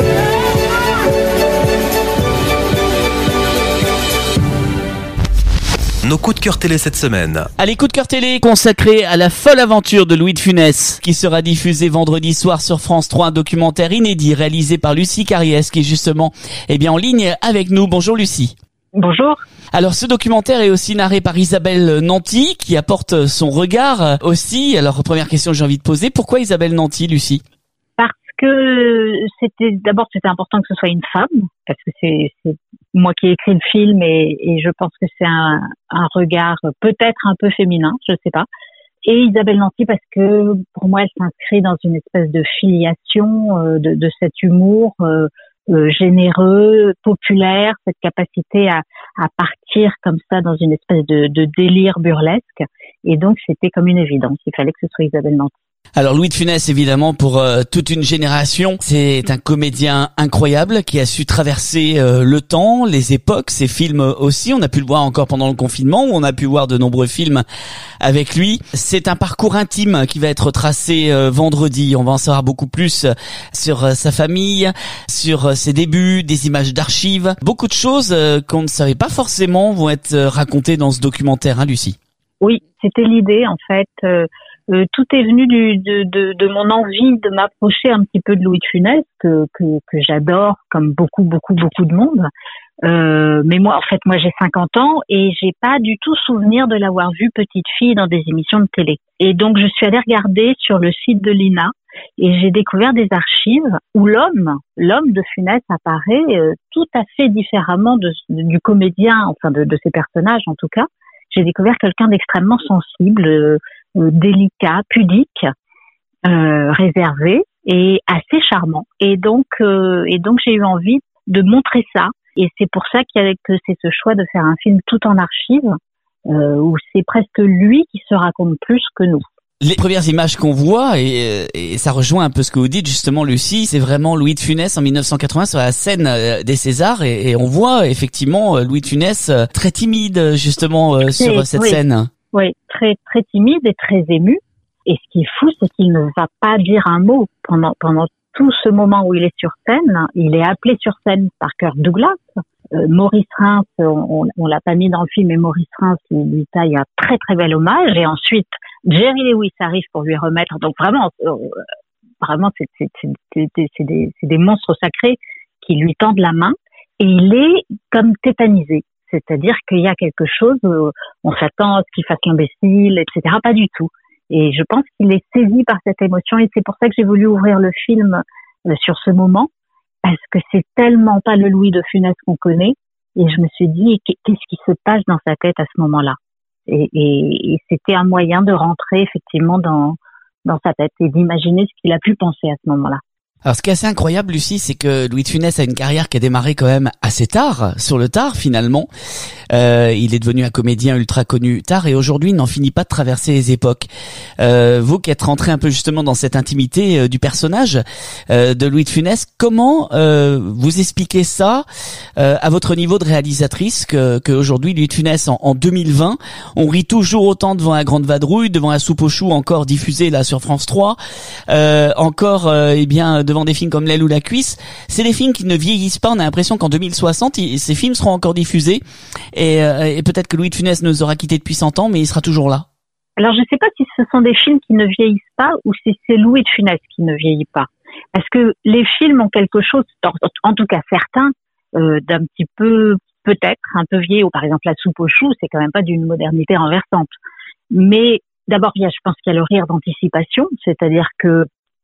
Nos coups de cœur télé cette semaine. Allez, coup de cœur télé consacré à la folle aventure de Louis de Funès, qui sera diffusé vendredi soir sur France 3, un documentaire inédit réalisé par Lucie Carriès, qui est justement en ligne avec nous. Bonjour Lucie. Bonjour. Alors ce documentaire est aussi narré par Isabelle Nanty, qui apporte son regard aussi. Alors première question que j'ai envie de poser, pourquoi Isabelle Nanty, Lucie? Que c'était important que ce soit une femme, parce que c'est moi qui ai écrit le film et je pense que c'est un regard peut-être un peu féminin, je sais pas. Et Isabelle Nanty parce que pour moi elle s'inscrit dans une espèce de filiation de cet humour généreux, populaire, cette capacité à partir comme ça dans une espèce de délire burlesque. Et donc c'était comme une évidence, il fallait que ce soit Isabelle Nanty. Alors Louis de Funès, évidemment, pour toute une génération, c'est un comédien incroyable qui a su traverser le temps, les époques, ses films aussi. On a pu le voir encore pendant le confinement, où on a pu voir de nombreux films avec lui. C'est un parcours intime qui va être tracé vendredi. On va en savoir beaucoup plus sur sa famille, sur ses débuts, des images d'archives. Beaucoup de choses qu'on ne savait pas forcément vont être racontées dans ce documentaire, hein, Lucie? Oui, c'était l'idée, en fait. Tout est venu de mon envie de m'approcher un petit peu de Louis de Funès que j'adore comme beaucoup de monde. Mais moi j'ai 50 ans et j'ai pas du tout souvenir de l'avoir vu petite fille dans des émissions de télé. Et donc je suis allée regarder sur le site de l'INA et j'ai découvert des archives où l'homme de Funès apparaît tout à fait différemment du comédien, enfin de ses personnages en tout cas. J'ai découvert quelqu'un d'extrêmement sensible, délicat, pudique, réservé et assez charmant. Et donc j'ai eu envie de montrer ça. Et c'est pour ça que c'est ce choix de faire un film tout en archives, où c'est presque lui qui se raconte plus que nous. Les premières images qu'on voit, et ça rejoint un peu ce que vous dites justement Lucie, c'est vraiment Louis de Funès en 1980 sur la scène des Césars et on voit effectivement Louis de Funès très timide justement sur cette scène. Oui, très très timide et très ému. Et ce qui est fou, c'est qu'il ne va pas dire un mot pendant tout ce moment où il est sur scène. Il est appelé sur scène par Kirk Douglas. Maurice Reims, on l'a pas mis dans le film, mais Maurice Reims lui taille un très très bel hommage. Et ensuite, Jerry Lewis arrive pour lui remettre. Donc vraiment, c'est des monstres sacrés qui lui tendent la main. Et il est comme tétanisé. C'est-à-dire qu'il y a quelque chose, on s'attend à ce qu'il fasse l'imbécile, etc. Pas du tout. Et je pense qu'il est saisi par cette émotion et c'est pour ça que j'ai voulu ouvrir le film sur ce moment, parce que c'est tellement pas le Louis de Funès qu'on connaît. Et je me suis dit, qu'est-ce qui se passe dans sa tête à ce moment-là? Et c'était un moyen de rentrer effectivement dans sa tête et d'imaginer ce qu'il a pu penser à ce moment-là. Alors ce qui est assez incroyable Lucie, c'est que Louis de Funès a une carrière qui a démarré quand même assez tard, sur le tard finalement. Il est devenu un comédien ultra connu tard et aujourd'hui il n'en finit pas de traverser les époques. Vous qui êtes rentré un peu justement dans cette intimité du personnage de Louis de Funès, comment vous expliquez ça à votre niveau de réalisatrice que aujourd'hui Louis de Funès en 2020, on rit toujours autant devant La Grande Vadrouille, devant La Soupe aux choux encore diffusée là sur France 3, encore devant des films comme L'aile ou la cuisse. C'est des films qui ne vieillissent pas. On a l'impression qu'en 2060, ces films seront encore diffusés. Et peut-être que Louis de Funès nous aura quittés depuis 100 ans, mais il sera toujours là. Alors, je ne sais pas si ce sont des films qui ne vieillissent pas ou si c'est Louis de Funès qui ne vieillit pas. Parce que les films ont quelque chose, en tout cas certains, d'un petit peu, peut-être, un peu vieillots. Par exemple, La Soupe aux choux, c'est quand même pas d'une modernité renversante. Mais d'abord, je pense qu'il y a le rire d'anticipation, c'est-à-dire que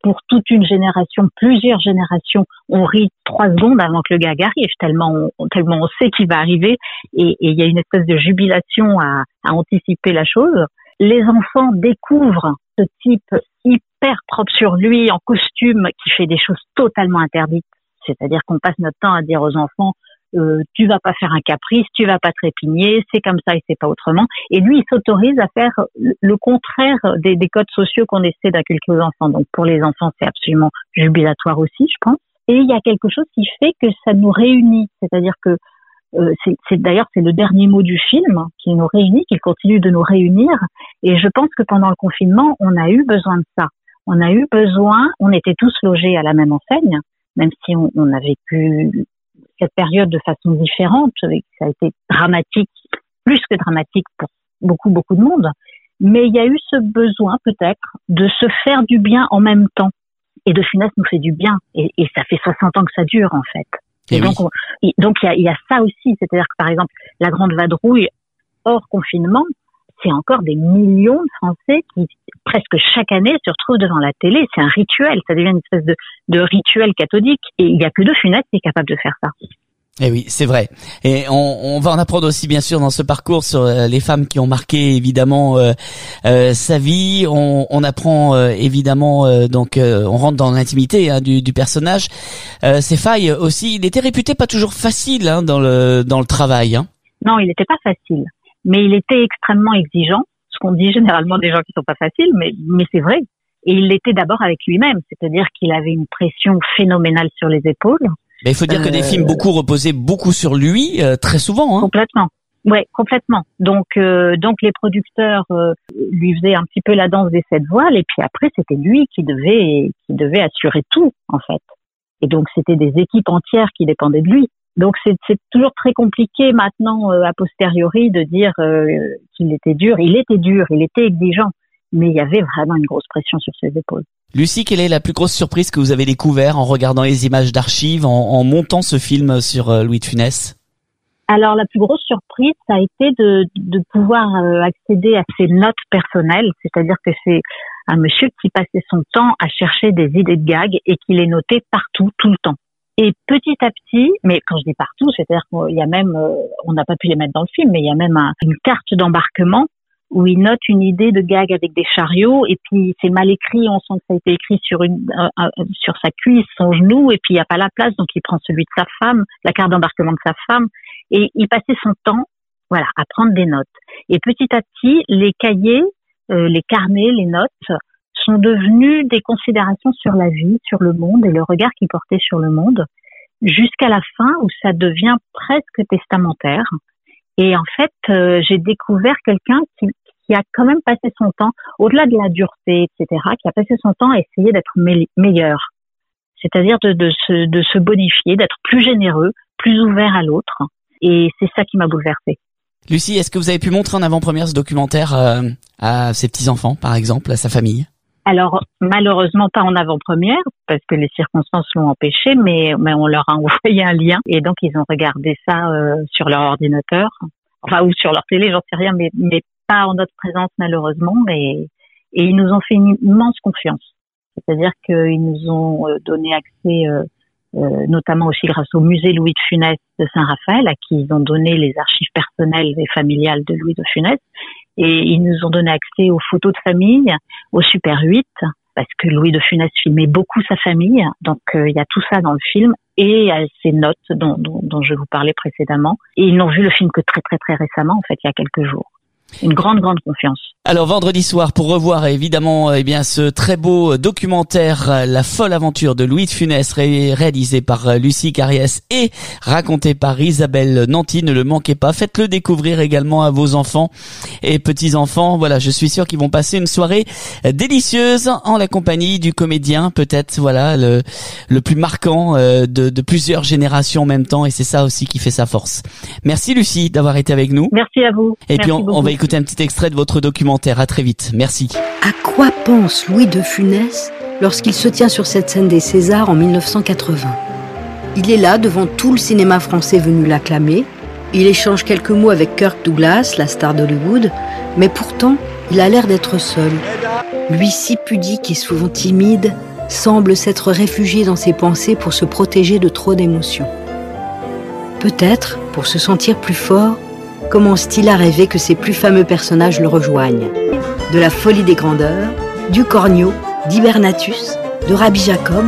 pour toute une génération, plusieurs générations, on rit 3 secondes avant que le gag arrive, tellement on sait qu'il va arriver, et il y a une espèce de jubilation à anticiper la chose. Les enfants découvrent ce type hyper propre sur lui, en costume, qui fait des choses totalement interdites. C'est-à-dire qu'on passe notre temps à dire aux enfants, tu vas pas faire un caprice, tu vas pas trépigner, c'est comme ça et c'est pas autrement. Et lui, il s'autorise à faire le contraire des codes sociaux qu'on essaie d'inculquer aux enfants. Donc pour les enfants, c'est absolument jubilatoire aussi, je pense. Et il y a quelque chose qui fait que ça nous réunit. C'est-à-dire que c'est le dernier mot du film qui nous réunit, qui continue de nous réunir. Et je pense que pendant le confinement, on a eu besoin de ça. On était tous logés à la même enseigne, même si on a vécu cette période de façon différente. Ça a été dramatique, plus que dramatique pour beaucoup de monde. Mais il y a eu ce besoin peut-être de se faire du bien en même temps. Et De Funès nous fait du bien. Et ça fait 60 ans que ça dure, en fait. Et donc, il y a ça aussi. C'est-à-dire que, par exemple, La Grande Vadrouille, hors confinement, c'est encore des millions de Français qui, presque chaque année, se retrouvent devant la télé. C'est un rituel. Ça devient une espèce de rituel cathodique. Et il n'y a que De Funès qui est capable de faire ça. Eh oui, c'est vrai. Et on va en apprendre aussi, bien sûr, dans ce parcours sur les femmes qui ont marqué évidemment sa vie. On apprend évidemment, donc on rentre dans l'intimité du personnage. Ses failles aussi. Il était réputé pas toujours facile dans le travail. Non, il n'était pas facile, mais il était extrêmement exigeant. Ce qu'on dit généralement des gens qui sont pas faciles, mais c'est vrai. Et il l'était d'abord avec lui-même, c'est-à-dire qu'il avait une pression phénoménale sur les épaules. Mais il faut dire que des films reposaient beaucoup sur lui, très souvent. Complètement. Ouais, complètement. Donc les producteurs lui faisaient un petit peu la danse des 7 voiles, et puis après c'était lui qui devait assurer tout, en fait. Et donc c'était des équipes entières qui dépendaient de lui. Donc c'est toujours très compliqué maintenant a posteriori de dire qu'il était dur. Il était exigeant, mais il y avait vraiment une grosse pression sur ses épaules. Lucie, quelle est la plus grosse surprise que vous avez découvert en regardant les images d'archives, en montant ce film sur Louis de Funès? Alors, la plus grosse surprise, ça a été de pouvoir accéder à ses notes personnelles, c'est-à-dire que c'est un monsieur qui passait son temps à chercher des idées de gags et qui les notait partout, tout le temps. Et petit à petit, mais quand je dis partout, c'est-à-dire qu'il y a même, on n'a pas pu les mettre dans le film, mais il y a même une carte d'embarquement où il note une idée de gag avec des chariots, et puis c'est mal écrit, on sent que ça a été écrit sur sa cuisse, son genou, et puis il n'y a pas la place, donc il prend celui de sa femme, la carte d'embarquement de sa femme, et il passait son temps, voilà, à prendre des notes. Et petit à petit, les cahiers, les carnets, les notes sont devenus des considérations sur la vie, sur le monde, et le regard qu'il portait sur le monde, jusqu'à la fin où ça devient presque testamentaire. Et en fait, j'ai découvert quelqu'un qui a quand même passé son temps, au-delà de la dureté, etc., qui a passé son temps à essayer d'être meilleur. C'est-à-dire de se bonifier, d'être plus généreux, plus ouvert à l'autre. Et c'est ça qui m'a bouleversée. Lucie, est-ce que vous avez pu montrer en avant-première ce documentaire à ses petits-enfants, par exemple, à sa famille? Alors, malheureusement pas en avant-première, parce que les circonstances l'ont empêché, mais on leur a envoyé un lien, et donc ils ont regardé ça sur leur ordinateur, enfin, ou sur leur télé, j'en sais rien, mais pas en notre présence malheureusement, et ils nous ont fait une immense confiance. C'est-à-dire qu'ils nous ont donné accès, notamment aussi grâce au musée Louis de Funès de Saint-Raphaël, à qui ils ont donné les archives personnelles et familiales de Louis de Funès. Et ils nous ont donné accès aux photos de famille, au Super 8, parce que Louis de Funès filmait beaucoup sa famille. Donc, il y a tout ça dans le film, et à ces notes dont je vous parlais précédemment. Et ils n'ont vu le film que très, très, très récemment, en fait, il y a quelques jours. Une grande confiance. Alors vendredi soir, pour revoir évidemment ce très beau documentaire La folle aventure de Louis de Funès, réalisé par Lucie Cariès et raconté par Isabelle Nanty, ne le manquez pas. Faites-le découvrir également à vos enfants et petits-enfants. Voilà, je suis sûr qu'ils vont passer une soirée délicieuse en la compagnie du comédien, peut-être le plus marquant de plusieurs générations en même temps, et c'est ça aussi qui fait sa force. Merci Lucie d'avoir été avec nous. Merci à vous. Et puis on va écouter un petit extrait de votre documentaire. À très vite. Merci. À quoi pense Louis de Funès lorsqu'il se tient sur cette scène des Césars en 1980 ? Il est là devant tout le cinéma français venu l'acclamer. Il échange quelques mots avec Kirk Douglas, la star d'Hollywood, mais pourtant, il a l'air d'être seul. Lui si pudique et souvent timide, semble s'être réfugié dans ses pensées pour se protéger de trop d'émotions. Peut-être, pour se sentir plus fort, commence-t-il à rêver que ses plus fameux personnages le rejoignent. De la folie des grandeurs, du Cornio, d'Hibernatus, de Rabbi Jacob.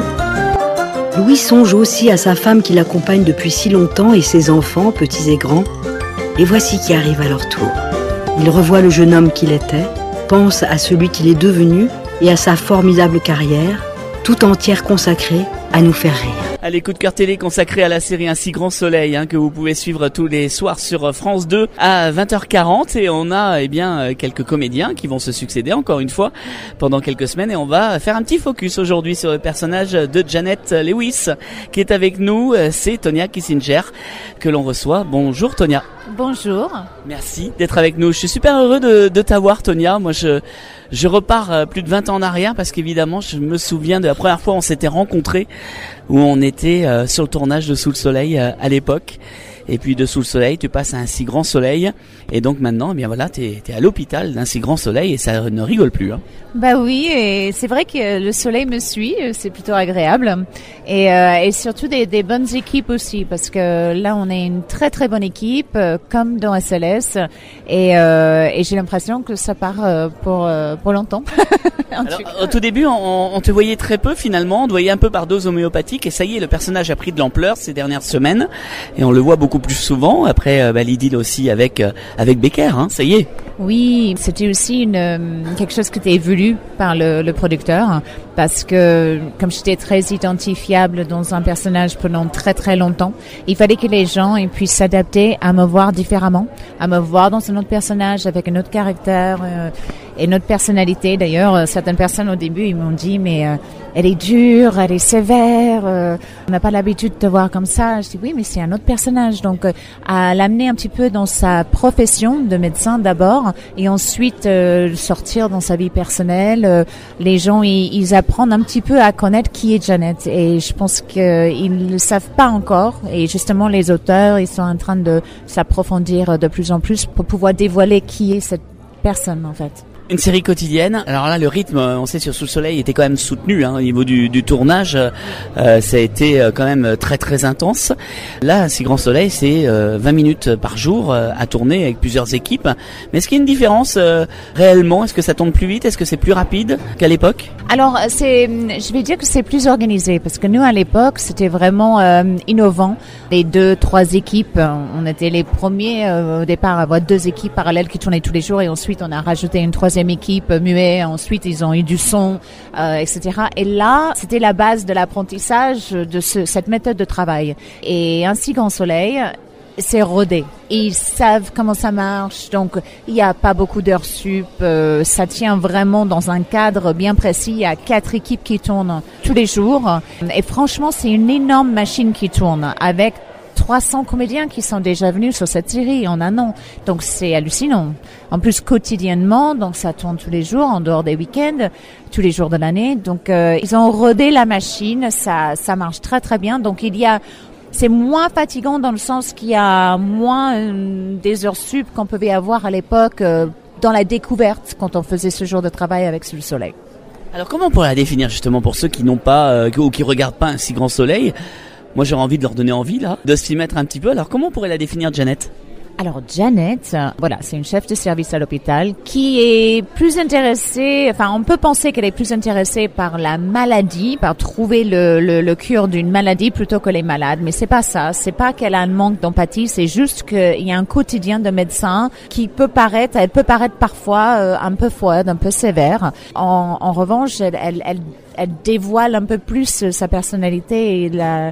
Louis songe aussi à sa femme qui l'accompagne depuis si longtemps et ses enfants, petits et grands. Et voici qui arrive à leur tour. Il revoit le jeune homme qu'il était, pense à celui qu'il est devenu et à sa formidable carrière, tout entière consacrée à nous faire rire. Allez, coup de cœur télé consacré à la série Un si grand soleil, que vous pouvez suivre tous les soirs sur France 2 à 20h40, et on a quelques comédiens qui vont se succéder encore une fois pendant quelques semaines, et on va faire un petit focus aujourd'hui sur le personnage de Janet Lewis qui est avec nous. C'est Tonya Kissinger que l'on reçoit. Bonjour Tonya. Bonjour. Merci d'être avec nous. Je suis super heureux de t'avoir, Tonya. Moi je repars plus de 20 ans en arrière parce qu'évidemment je me souviens de la première fois où on s'était rencontrés, où on était sur le tournage de Sous le soleil à l'époque. Et puis de Sous le soleil, tu passes à Un si grand soleil. Et donc maintenant, eh bien voilà, t'es à l'hôpital d'Un si grand soleil et ça ne rigole plus. Bah oui, et c'est vrai que le soleil me suit, c'est plutôt agréable. Et surtout des bonnes équipes aussi, parce que là on est une très très bonne équipe, comme dans SLS. Et j'ai l'impression que ça part pour longtemps. Alors, au tout début, on te voyait très peu finalement, on te voyait un peu par dose homéopathique, et ça y est, le personnage a pris de l'ampleur ces dernières semaines, et on le voit beaucoup plus souvent, après l'idylle aussi avec Becker, ça y est. Oui, c'était aussi quelque chose qui était voulu par le producteur, parce que comme j'étais très identifiable dans un personnage pendant très très longtemps, il fallait que les gens puissent s'adapter à me voir différemment, à me voir dans un autre personnage avec un autre caractère et une autre personnalité. D'ailleurs, certaines personnes au début ils m'ont dit mais elle est dure, elle est sévère, on n'a pas l'habitude de te voir comme ça. Je dis oui, mais c'est un autre personnage, donc à l'amener un petit peu dans sa profession de médecin d'abord, et ensuite sortir dans sa vie personnelle. Les gens ils apprennent un petit peu à connaître qui est Janet, et je pense qu'ils ne le savent pas encore, et justement les auteurs ils sont en train de s'approfondir de plus en plus pour pouvoir dévoiler qui est cette personne en fait. Une série quotidienne. Alors là, le rythme, on sait, sur Sous le soleil était quand même soutenu au niveau du tournage. Ça a été quand même très très intense. Là, Un si grand soleil, c'est 20 minutes par jour à tourner avec plusieurs équipes. Mais est-ce qu'il y a une différence réellement? Est-ce que ça tourne plus vite? Est-ce que c'est plus rapide qu'à l'époque? Alors, je vais dire que c'est plus organisé, parce que nous, à l'époque, c'était vraiment innovant. Les 2-3 équipes, on était les premiers au départ à avoir 2 équipes parallèles qui tournaient tous les jours, et ensuite on a rajouté une 3e équipe muet, ensuite ils ont eu du son, etc. Et là, c'était la base de l'apprentissage de cette méthode de travail. Et Un si grand soleil, c'est rodé. Ils savent comment ça marche, donc il n'y a pas beaucoup d'heures sup. Ça tient vraiment dans un cadre bien précis. Il y a 4 équipes qui tournent tous les jours. Et franchement, c'est une énorme machine qui tourne avec 300 comédiens qui sont déjà venus sur cette série en un an. Donc c'est hallucinant. En plus quotidiennement, donc ça tourne tous les jours, en dehors des week-ends, tous les jours de l'année. Donc ils ont rodé la machine, ça marche très très bien. Donc c'est moins fatigant dans le sens qu'il y a moins des heures sup qu'on pouvait avoir à l'époque dans la découverte quand on faisait ce genre de travail avec Sous le soleil. Alors comment on pourrait la définir justement pour ceux qui n'ont pas ou qui regardent pas Un si grand soleil? Moi, j'aurais envie de leur donner envie, là, de s'y mettre un petit peu. Alors, comment on pourrait la définir, Janet? Alors, Janet, c'est une chef de service à l'hôpital qui est plus intéressée, on peut penser qu'elle est plus intéressée par la maladie, par trouver le cure d'une maladie plutôt que les malades. Mais c'est pas ça. C'est pas qu'elle a un manque d'empathie. C'est juste qu'il y a un quotidien de médecin qui peut paraître parfois un peu froide, un peu sévère. En revanche, elle dévoile un peu plus sa personnalité et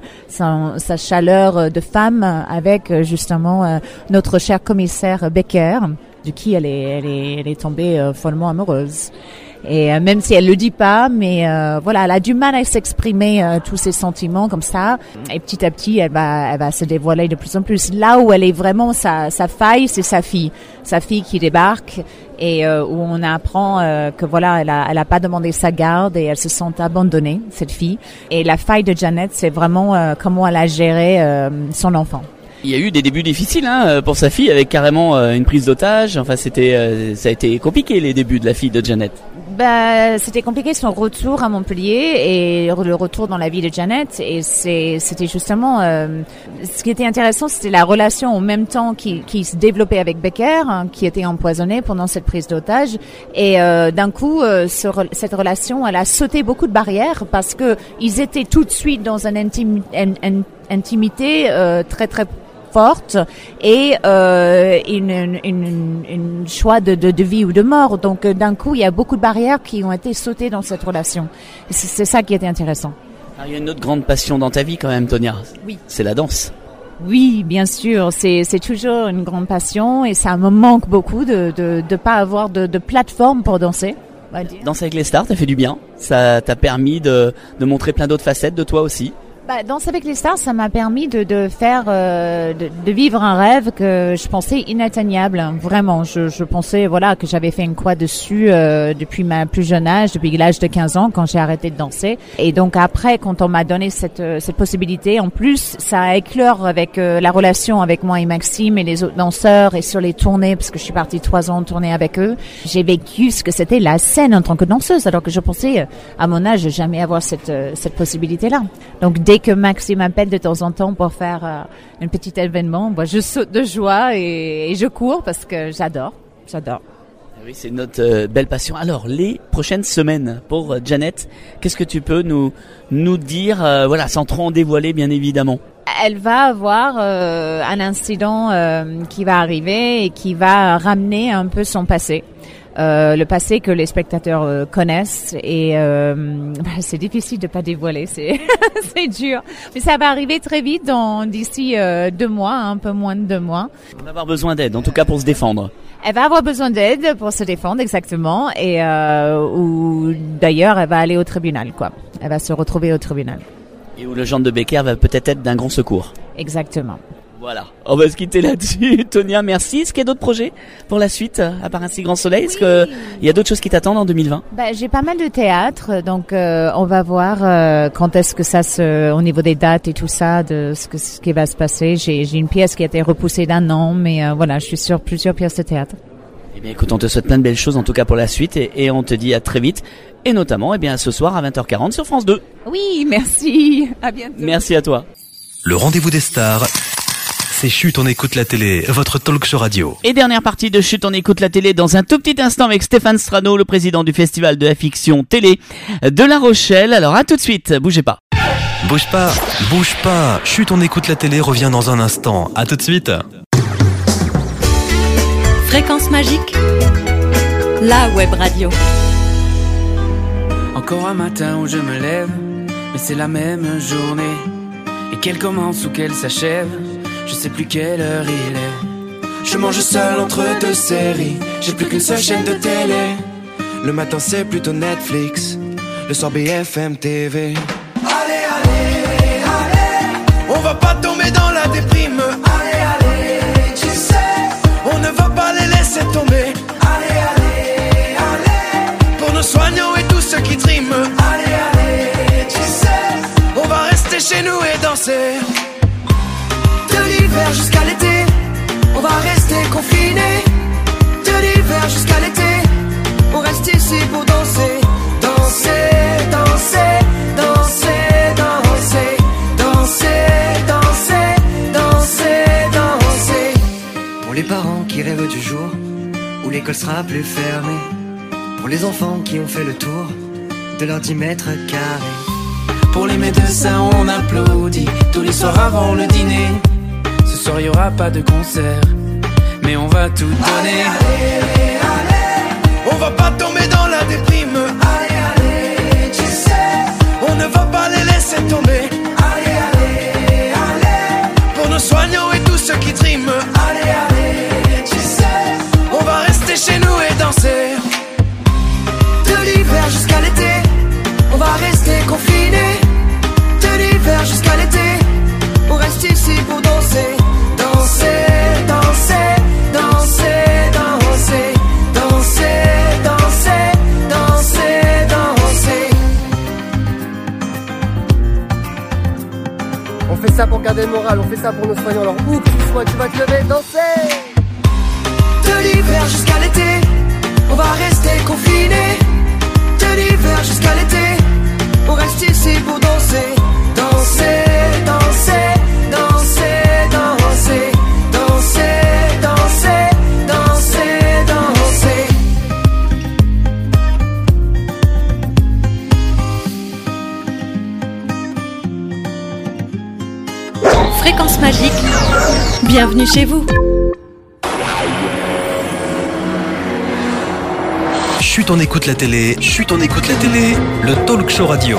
sa chaleur de femme avec justement notre cher commissaire Becker, de qui elle est tombée follement amoureuse. Et même si elle le dit pas, mais elle a du mal à s'exprimer tous ses sentiments comme ça. Et petit à petit, elle va se dévoiler de plus en plus. Là où elle est vraiment sa faille, c'est sa fille qui débarque et où on apprend que elle a pas demandé sa garde et elle se sent abandonnée, cette fille. Et la faille de Janet, c'est vraiment comment elle a géré son enfant. Il y a eu des débuts difficiles pour sa fille, avec carrément une prise d'otage. Enfin, ça a été compliqué, les débuts de la fille de Janet. C'était compliqué son retour à Montpellier et le retour dans la vie de Janet. Et c'était justement ce qui était intéressant, c'était la relation en même temps qui se développait avec Becker, qui était empoisonné pendant cette prise d'otage. Et d'un coup, cette relation, elle a sauté beaucoup de barrières parce que ils étaient tout de suite dans une intimité très très forte et une choix de vie ou de mort. Donc d'un coup, il y a beaucoup de barrières qui ont été sautées dans cette relation. Et c'est ça qui était intéressant. Alors, il y a une autre grande passion dans ta vie quand même, Tonia. Oui. C'est la danse. Oui, bien sûr. C'est toujours une grande passion et ça me manque beaucoup de pas avoir de plateforme pour danser. Danser avec les stars, t'as fait du bien. Ça t'a permis de montrer plein d'autres facettes de toi aussi. Danser avec les stars, ça m'a permis de faire, de vivre un rêve que je pensais inatteignable. Vraiment, je pensais, que j'avais fait une croix dessus depuis ma plus jeune âge, depuis l'âge de 15 ans, quand j'ai arrêté de danser. Et donc après, quand on m'a donné cette possibilité, en plus, ça éclore avec la relation avec moi et Maxime et les autres danseurs et sur les tournées, parce que je suis partie 3 ans en tournée avec eux. J'ai vécu ce que c'était la scène en tant que danseuse, alors que je pensais, à mon âge, jamais avoir cette possibilité-là. Donc dès que Maxime m'appelle de temps en temps pour faire un petit événement, je saute de joie et je cours parce que j'adore. Oui, c'est notre belle passion. Alors, les prochaines semaines pour Janet, qu'est-ce que tu peux nous dire, sans trop en dévoiler, bien évidemment? Elle va avoir un incident qui va arriver et qui va ramener un peu son passé. Le passé que les spectateurs connaissent et c'est difficile de pas dévoiler, c'est dur, mais ça va arriver très vite d'ici 2 mois, un peu moins de 2 mois. On va avoir besoin d'aide, en tout cas pour se défendre. Elle va avoir besoin d'aide pour se défendre, exactement, et ou d'ailleurs elle va aller au tribunal, quoi. Elle va se retrouver au tribunal. Et où le genre de Becker va peut-être être d'un grand secours. Exactement. Voilà, on va se quitter là-dessus. Tonia, merci. Est-ce qu'il y a d'autres projets pour la suite, à part Un si grand soleil? Est-ce qu'il y a d'autres choses qui t'attendent en 2020? J'ai pas mal de théâtre, donc on va voir quand est-ce que au niveau des dates et tout ça, de ce qui va se passer. J'ai une pièce qui a été repoussée d'1 an, mais je suis sur plusieurs pièces de théâtre. Eh bien, écoute, on te souhaite plein de belles choses, en tout cas pour la suite, et on te dit à très vite, et notamment, ce soir à 20h40 sur France 2. Oui, merci. À bientôt. Merci à toi. Le rendez-vous des stars. C'est Chut, on écoute la télé, votre talk show radio. Et dernière partie de Chut, on écoute la télé dans un tout petit instant avec Stéphane Strano, le président du Festival de la Fiction Télé de La Rochelle. Alors à tout de suite, bougez pas. Bouge pas. Chut, on écoute la télé revient dans un instant. À tout de suite. Fréquence magique, la web radio. Encore un matin où je me lève, mais c'est la même journée. Et qu'elle commence ou qu'elle s'achève, je sais plus quelle heure il est. Je mange seul entre 2 séries, j'ai plus qu'une seule chaîne de télé. Le matin c'est plutôt Netflix, le soir BFM TV. Allez, on va pas tomber dans la déprime. Allez, tu sais, on ne va pas les laisser tomber. Allez, pour nos soignants et tous ceux qui triment. Allez, tu sais, on va rester chez nous et danser. De l'hiver jusqu'à l'été, on va rester confinés. De l'hiver jusqu'à l'été, on reste ici pour danser. Danser, danser, danser, danser. Danser, danser, danser, danser. Pour les parents qui rêvent du jour où l'école sera plus fermée. Pour les enfants qui ont fait le tour de leurs 10 mètres carrés. Pour les médecins on applaudit tous les soirs avant le dîner. Ce soir y aura pas de concert, mais on va tout donner. Allez, on va pas tomber dans la déprime. Allez, tu sais, on ne va pas les laisser tomber. Allez, pour nos soignants et tous ceux qui triment. Allez, tu sais, on va rester chez nous et danser. De l'hiver jusqu'à l'été, on va rester confinés. De l'hiver jusqu'à l'été, on reste ici pour danser. Danser, danser, danser, danser. Danser, danser, danser, danser. On fait ça pour garder le moral, on fait ça pour nos soignants. Alors où que tu sois, tu vas te lever, danser. De l'hiver jusqu'à l'été, on va rester confinés. Bienvenue chez vous. Chut, on écoute la télé. Chut, on écoute la télé. Le talk show radio.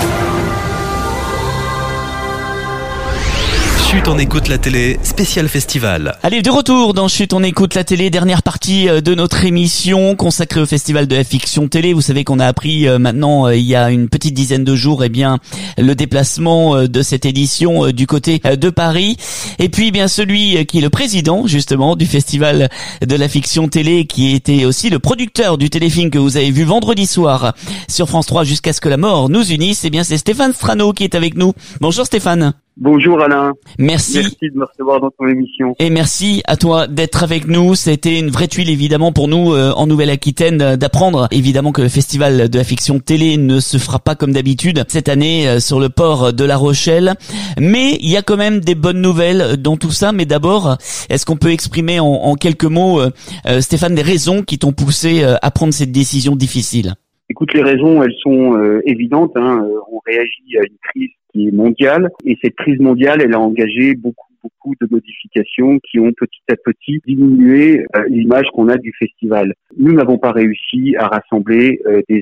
Chut, on écoute la télé, spécial festival. Allez, de retour dans Chut, on écoute la télé, dernière partie de notre émission consacrée au festival de la fiction télé. Vous savez qu'on a appris maintenant, il y a une petite dizaine de jours, le déplacement de cette édition du côté de Paris. Et puis, bien, celui qui est le président, justement, du festival de la fiction télé, qui était aussi le producteur du téléfilm que vous avez vu vendredi soir sur France 3 jusqu'à ce que la mort nous unisse. Eh bien, c'est Stéphane Strano qui est avec nous. Bonjour Stéphane. Bonjour Alain. Merci de me recevoir dans ton émission. Et merci à toi d'être avec nous. C'était une vraie tuile évidemment pour nous en Nouvelle-Aquitaine d'apprendre évidemment que le festival de la fiction télé ne se fera pas comme d'habitude cette année sur le port de La Rochelle. Mais il y a quand même des bonnes nouvelles dans tout ça. Mais d'abord, est-ce qu'on peut exprimer en quelques mots, Stéphane, des raisons qui t'ont poussé à prendre cette décision difficile? Écoute, les raisons, elles sont évidentes. On réagit à une crise qui est mondiale, et cette crise mondiale, elle a engagé beaucoup de modifications qui ont petit à petit diminué l'image qu'on a du festival. Nous n'avons pas réussi à rassembler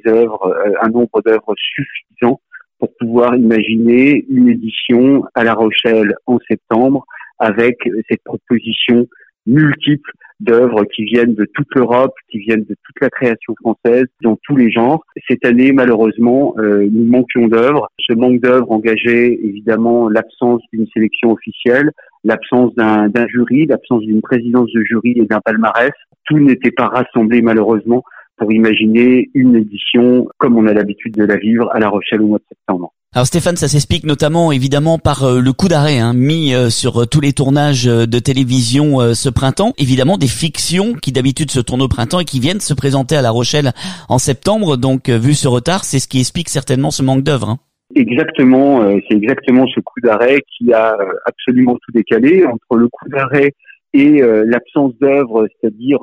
un nombre d'œuvres suffisant pour pouvoir imaginer une édition à La Rochelle en septembre avec cette proposition multiple d'œuvres qui viennent de toute l'Europe, qui viennent de toute la création française, dans tous les genres. Cette année, malheureusement, nous manquions d'œuvres. Ce manque d'œuvres engageait évidemment l'absence d'une sélection officielle, l'absence d'un jury, l'absence d'une présidence de jury et d'un palmarès. Tout n'était pas rassemblé malheureusement pour imaginer une édition comme on a l'habitude de la vivre à La Rochelle au mois de septembre. Alors Stéphane, ça s'explique notamment évidemment par le coup d'arrêt mis sur tous les tournages de télévision ce printemps. Évidemment des fictions qui d'habitude se tournent au printemps et qui viennent se présenter à La Rochelle en septembre. Donc vu ce retard, c'est ce qui explique certainement ce manque d'œuvres. Exactement, c'est exactement ce coup d'arrêt qui a absolument tout décalé. Entre le coup d'arrêt et l'absence d'œuvres, c'est-à-dire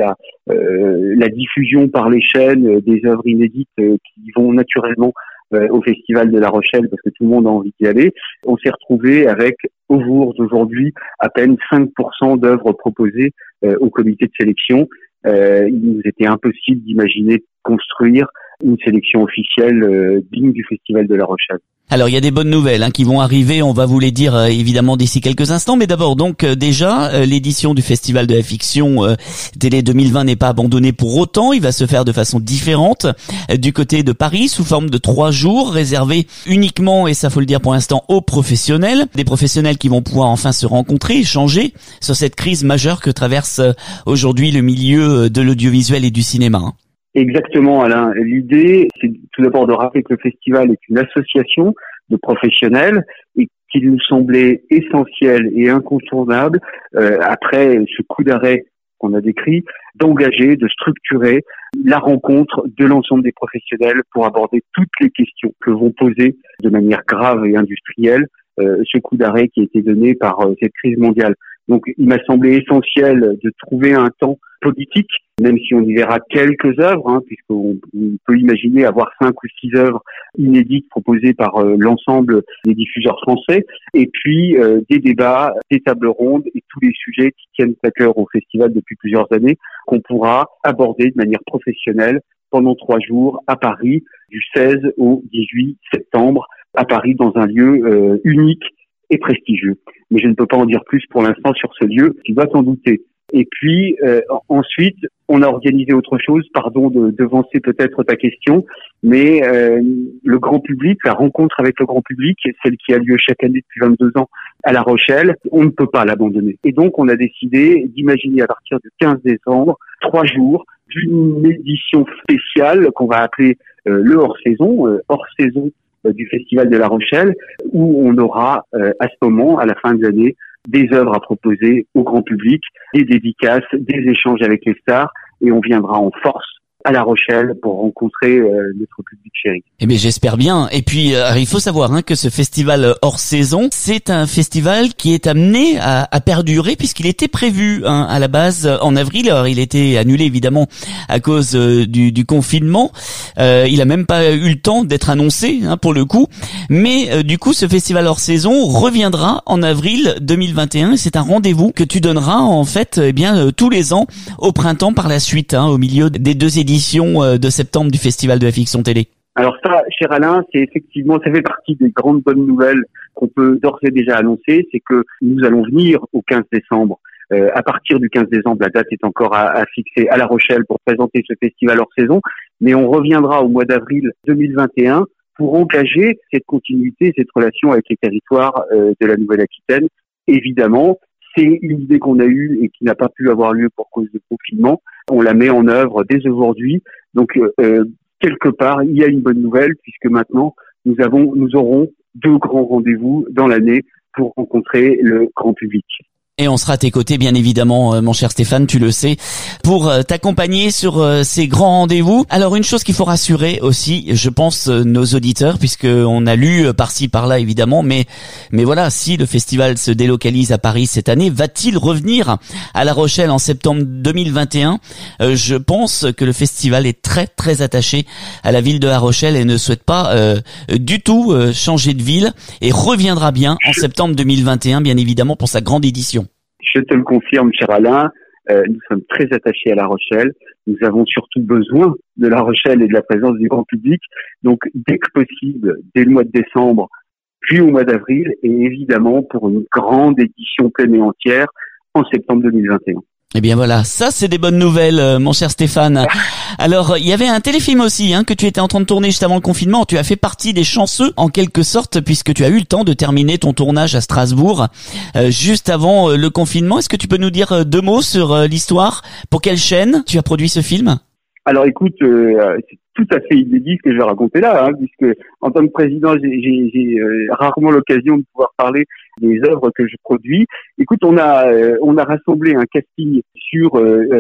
la diffusion par les chaînes des œuvres inédites qui vont naturellement au Festival de La Rochelle parce que tout le monde a envie d'y aller, on s'est retrouvé avec, au jour d'aujourd'hui, à peine 5% d'œuvres proposées au comité de sélection. Il nous était impossible d'imaginer construire une sélection officielle digne du Festival de La Rochelle. Alors il y a des bonnes nouvelles qui vont arriver, on va vous les dire évidemment d'ici quelques instants, mais d'abord donc déjà l'édition du Festival de la fiction télé 2020 n'est pas abandonnée pour autant, il va se faire de façon différente du côté de Paris sous forme de 3 jours réservés uniquement, et ça faut le dire pour l'instant, aux professionnels, des professionnels qui vont pouvoir enfin se rencontrer, échanger sur cette crise majeure que traverse aujourd'hui le milieu de l'audiovisuel et du cinéma. Exactement, Alain. L'idée, c'est tout d'abord de rappeler que le festival est une association de professionnels et qu'il nous semblait essentiel et incontournable, après ce coup d'arrêt qu'on a décrit, d'engager, de structurer la rencontre de l'ensemble des professionnels pour aborder toutes les questions que vont poser de manière grave et industrielle ce coup d'arrêt qui a été donné par cette crise mondiale. Donc, il m'a semblé essentiel de trouver un temps politique, même si on y verra quelques œuvres, puisqu'on peut imaginer avoir 5 ou 6 œuvres inédites proposées par l'ensemble des diffuseurs français, et puis des débats, des tables rondes et tous les sujets qui tiennent à cœur au festival depuis plusieurs années, qu'on pourra aborder de manière professionnelle pendant 3 jours à Paris, du 16 au 18 septembre, à Paris dans un lieu unique et prestigieux. Mais je ne peux pas en dire plus pour l'instant sur ce lieu, tu vas t'en douter. Et puis ensuite, on a organisé autre chose, pardon de devancer peut-être ta question, mais le grand public, la rencontre avec le grand public, celle qui a lieu chaque année depuis 22 ans à La Rochelle, on ne peut pas l'abandonner. Et donc on a décidé d'imaginer à partir du 15 décembre, 3 jours d'une édition spéciale qu'on va appeler le hors-saison du Festival de La Rochelle, où on aura à ce moment, à la fin de l'année, des œuvres à proposer au grand public, des dédicaces, des échanges avec les stars, et on viendra en force à La Rochelle pour rencontrer notre public chéri. Eh bien, j'espère bien. Et puis, il faut savoir que ce festival hors saison, c'est un festival qui est amené à perdurer puisqu'il était prévu à la base en avril. Alors, il a été annulé évidemment à cause du confinement. Il a même pas eu le temps d'être annoncé pour le coup. Mais du coup, ce festival hors saison reviendra en avril 2021. C'est un rendez-vous que tu donneras en fait, tous les ans au printemps par la suite, au milieu des 2 éditions de septembre du Festival de la Fiction Télé. Alors ça, cher Alain, c'est effectivement, ça fait partie des grandes bonnes nouvelles qu'on peut d'ores et déjà annoncer, c'est que nous allons venir au 15 décembre. À partir du 15 décembre, la date est encore à fixer à La Rochelle pour présenter ce festival hors saison, mais on reviendra au mois d'avril 2021 pour engager cette continuité, cette relation avec les territoires de la Nouvelle-Aquitaine. Évidemment, c'est une idée qu'on a eue et qui n'a pas pu avoir lieu pour cause de confinement. On la met en œuvre dès aujourd'hui. Donc, quelque part, il y a une bonne nouvelle puisque maintenant, nous aurons 2 grands rendez-vous dans l'année pour rencontrer le grand public. Et on sera à tes côtés, bien évidemment, mon cher Stéphane, tu le sais, pour t'accompagner sur ces grands rendez-vous. Alors, une chose qu'il faut rassurer aussi, je pense, nos auditeurs, puisque on a lu par-ci, par-là, évidemment, mais voilà, si le festival se délocalise à Paris cette année, va-t-il revenir à La Rochelle en septembre 2021 ? Je pense que le festival est très, très attaché à la ville de La Rochelle et ne souhaite pas du tout changer de ville et reviendra bien en septembre 2021, bien évidemment, pour sa grande édition. Je te le confirme, cher Alain, nous sommes très attachés à La Rochelle. Nous avons surtout besoin de La Rochelle et de la présence du grand public. Donc, dès que possible, dès le mois de décembre, puis au mois d'avril, et évidemment pour une grande édition pleine et entière en septembre 2021. Eh bien voilà, ça c'est des bonnes nouvelles, mon cher Stéphane. Alors, il y avait un téléfilm aussi que tu étais en train de tourner juste avant le confinement. Tu as fait partie des chanceux, en quelque sorte, puisque tu as eu le temps de terminer ton tournage à Strasbourg juste avant le confinement. Est-ce que tu peux nous dire 2 mots sur l'histoire ? Pour quelle chaîne tu as produit ce film ? Alors écoute, c'est tout à fait inédit ce que je vais raconter là, puisque en tant que président, j'ai rarement l'occasion de pouvoir parler des œuvres que je produis. Écoute, on a rassemblé un casting sur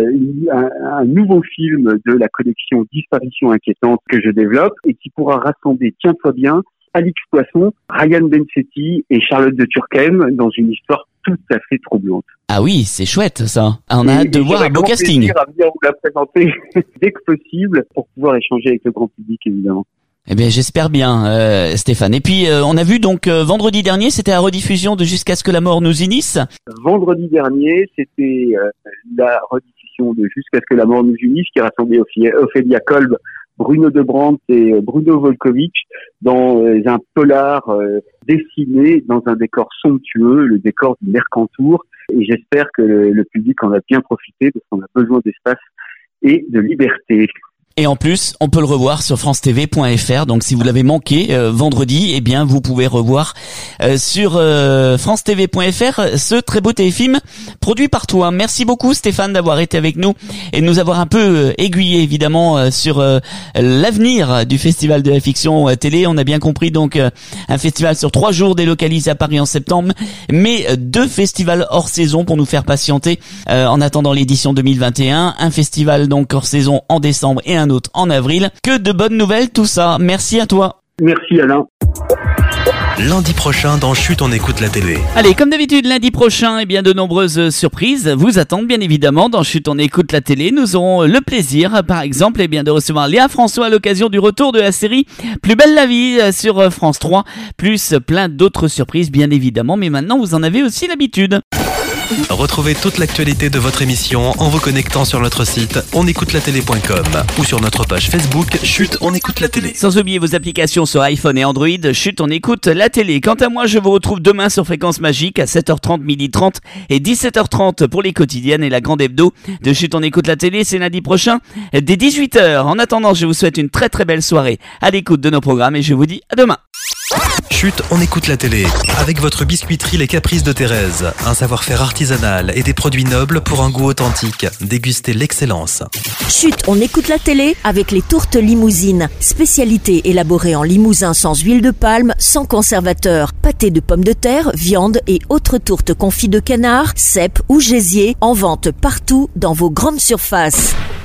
un nouveau film de la collection Disparition inquiétante que je développe et qui pourra rassembler, tiens-toi bien, Alix Poisson, Ryan Bensetti et Charlotte de Turckheim dans une histoire tout à fait troublante. Ah oui, c'est chouette ça. On a hâte de voir un beau casting. À venir vous la présenter dès que possible pour pouvoir échanger avec le grand public évidemment. Eh bien, j'espère bien, Stéphane. Et puis, on a vu donc vendredi dernier, c'était la rediffusion de Jusqu'à ce que la mort nous unisse. Vendredi dernier, c'était la rediffusion de Jusqu'à ce que la mort nous unisse qui rassemblait Ophélia Kolb, Bruno De Brandt et Bruno Volkovitch dans un polar dessiné dans un décor somptueux, le décor du Mercantour. Et j'espère que le public en a bien profité parce qu'on a besoin d'espace et de liberté. Et en plus, on peut le revoir sur francetv.fr. Donc, si vous l'avez manqué vendredi, eh bien, vous pouvez revoir sur francetv.fr ce très beau téléfilm produit par toi. Merci beaucoup, Stéphane, d'avoir été avec nous et de nous avoir un peu aiguillé, évidemment, sur l'avenir du Festival de la Fiction Télé. On a bien compris, donc, un festival sur 3 jours délocalisé à Paris en septembre, mais 2 festivals hors saison pour nous faire patienter en attendant l'édition 2021. Un festival, donc, hors saison en décembre et un autre en avril. Que de bonnes nouvelles tout ça. Merci à toi. Merci Alain. Lundi prochain dans Chut, on écoute la télé. Allez, comme d'habitude, lundi prochain, eh bien, de nombreuses surprises vous attendent, bien évidemment. Dans Chut, on écoute la télé. Nous aurons le plaisir, par exemple, eh bien, de recevoir Léa François à l'occasion du retour de la série Plus belle la vie sur France 3, plus plein d'autres surprises, bien évidemment. Mais maintenant, vous en avez aussi l'habitude. Retrouvez toute l'actualité de votre émission en vous connectant sur notre site onécoutelatélé.com ou sur notre page Facebook Chut, on écoute la télé. Sans oublier vos applications sur iPhone et Android. Chut, on écoute la télé. Quant à moi, je vous retrouve demain sur Fréquence Magique à 7h30, 12h30 et 17h30 pour les quotidiennes et la grande hebdo de Chut, on écoute la télé. C'est lundi prochain dès 18h. En attendant, je vous souhaite une très très belle soirée à l'écoute de nos programmes et je vous dis à demain. Chut, on écoute la télé. Avec votre biscuiterie Les Caprices de Thérèse. Un savoir-faire artisanal et des produits nobles pour un goût authentique. Dégustez l'excellence. Chut, on écoute la télé avec les tourtes limousines. Spécialité élaborée en Limousin sans huile de palme, sans conservateur. Pâté de pommes de terre, viande et autres tourtes confits de canard, cèpes ou gésier. En vente partout dans vos grandes surfaces.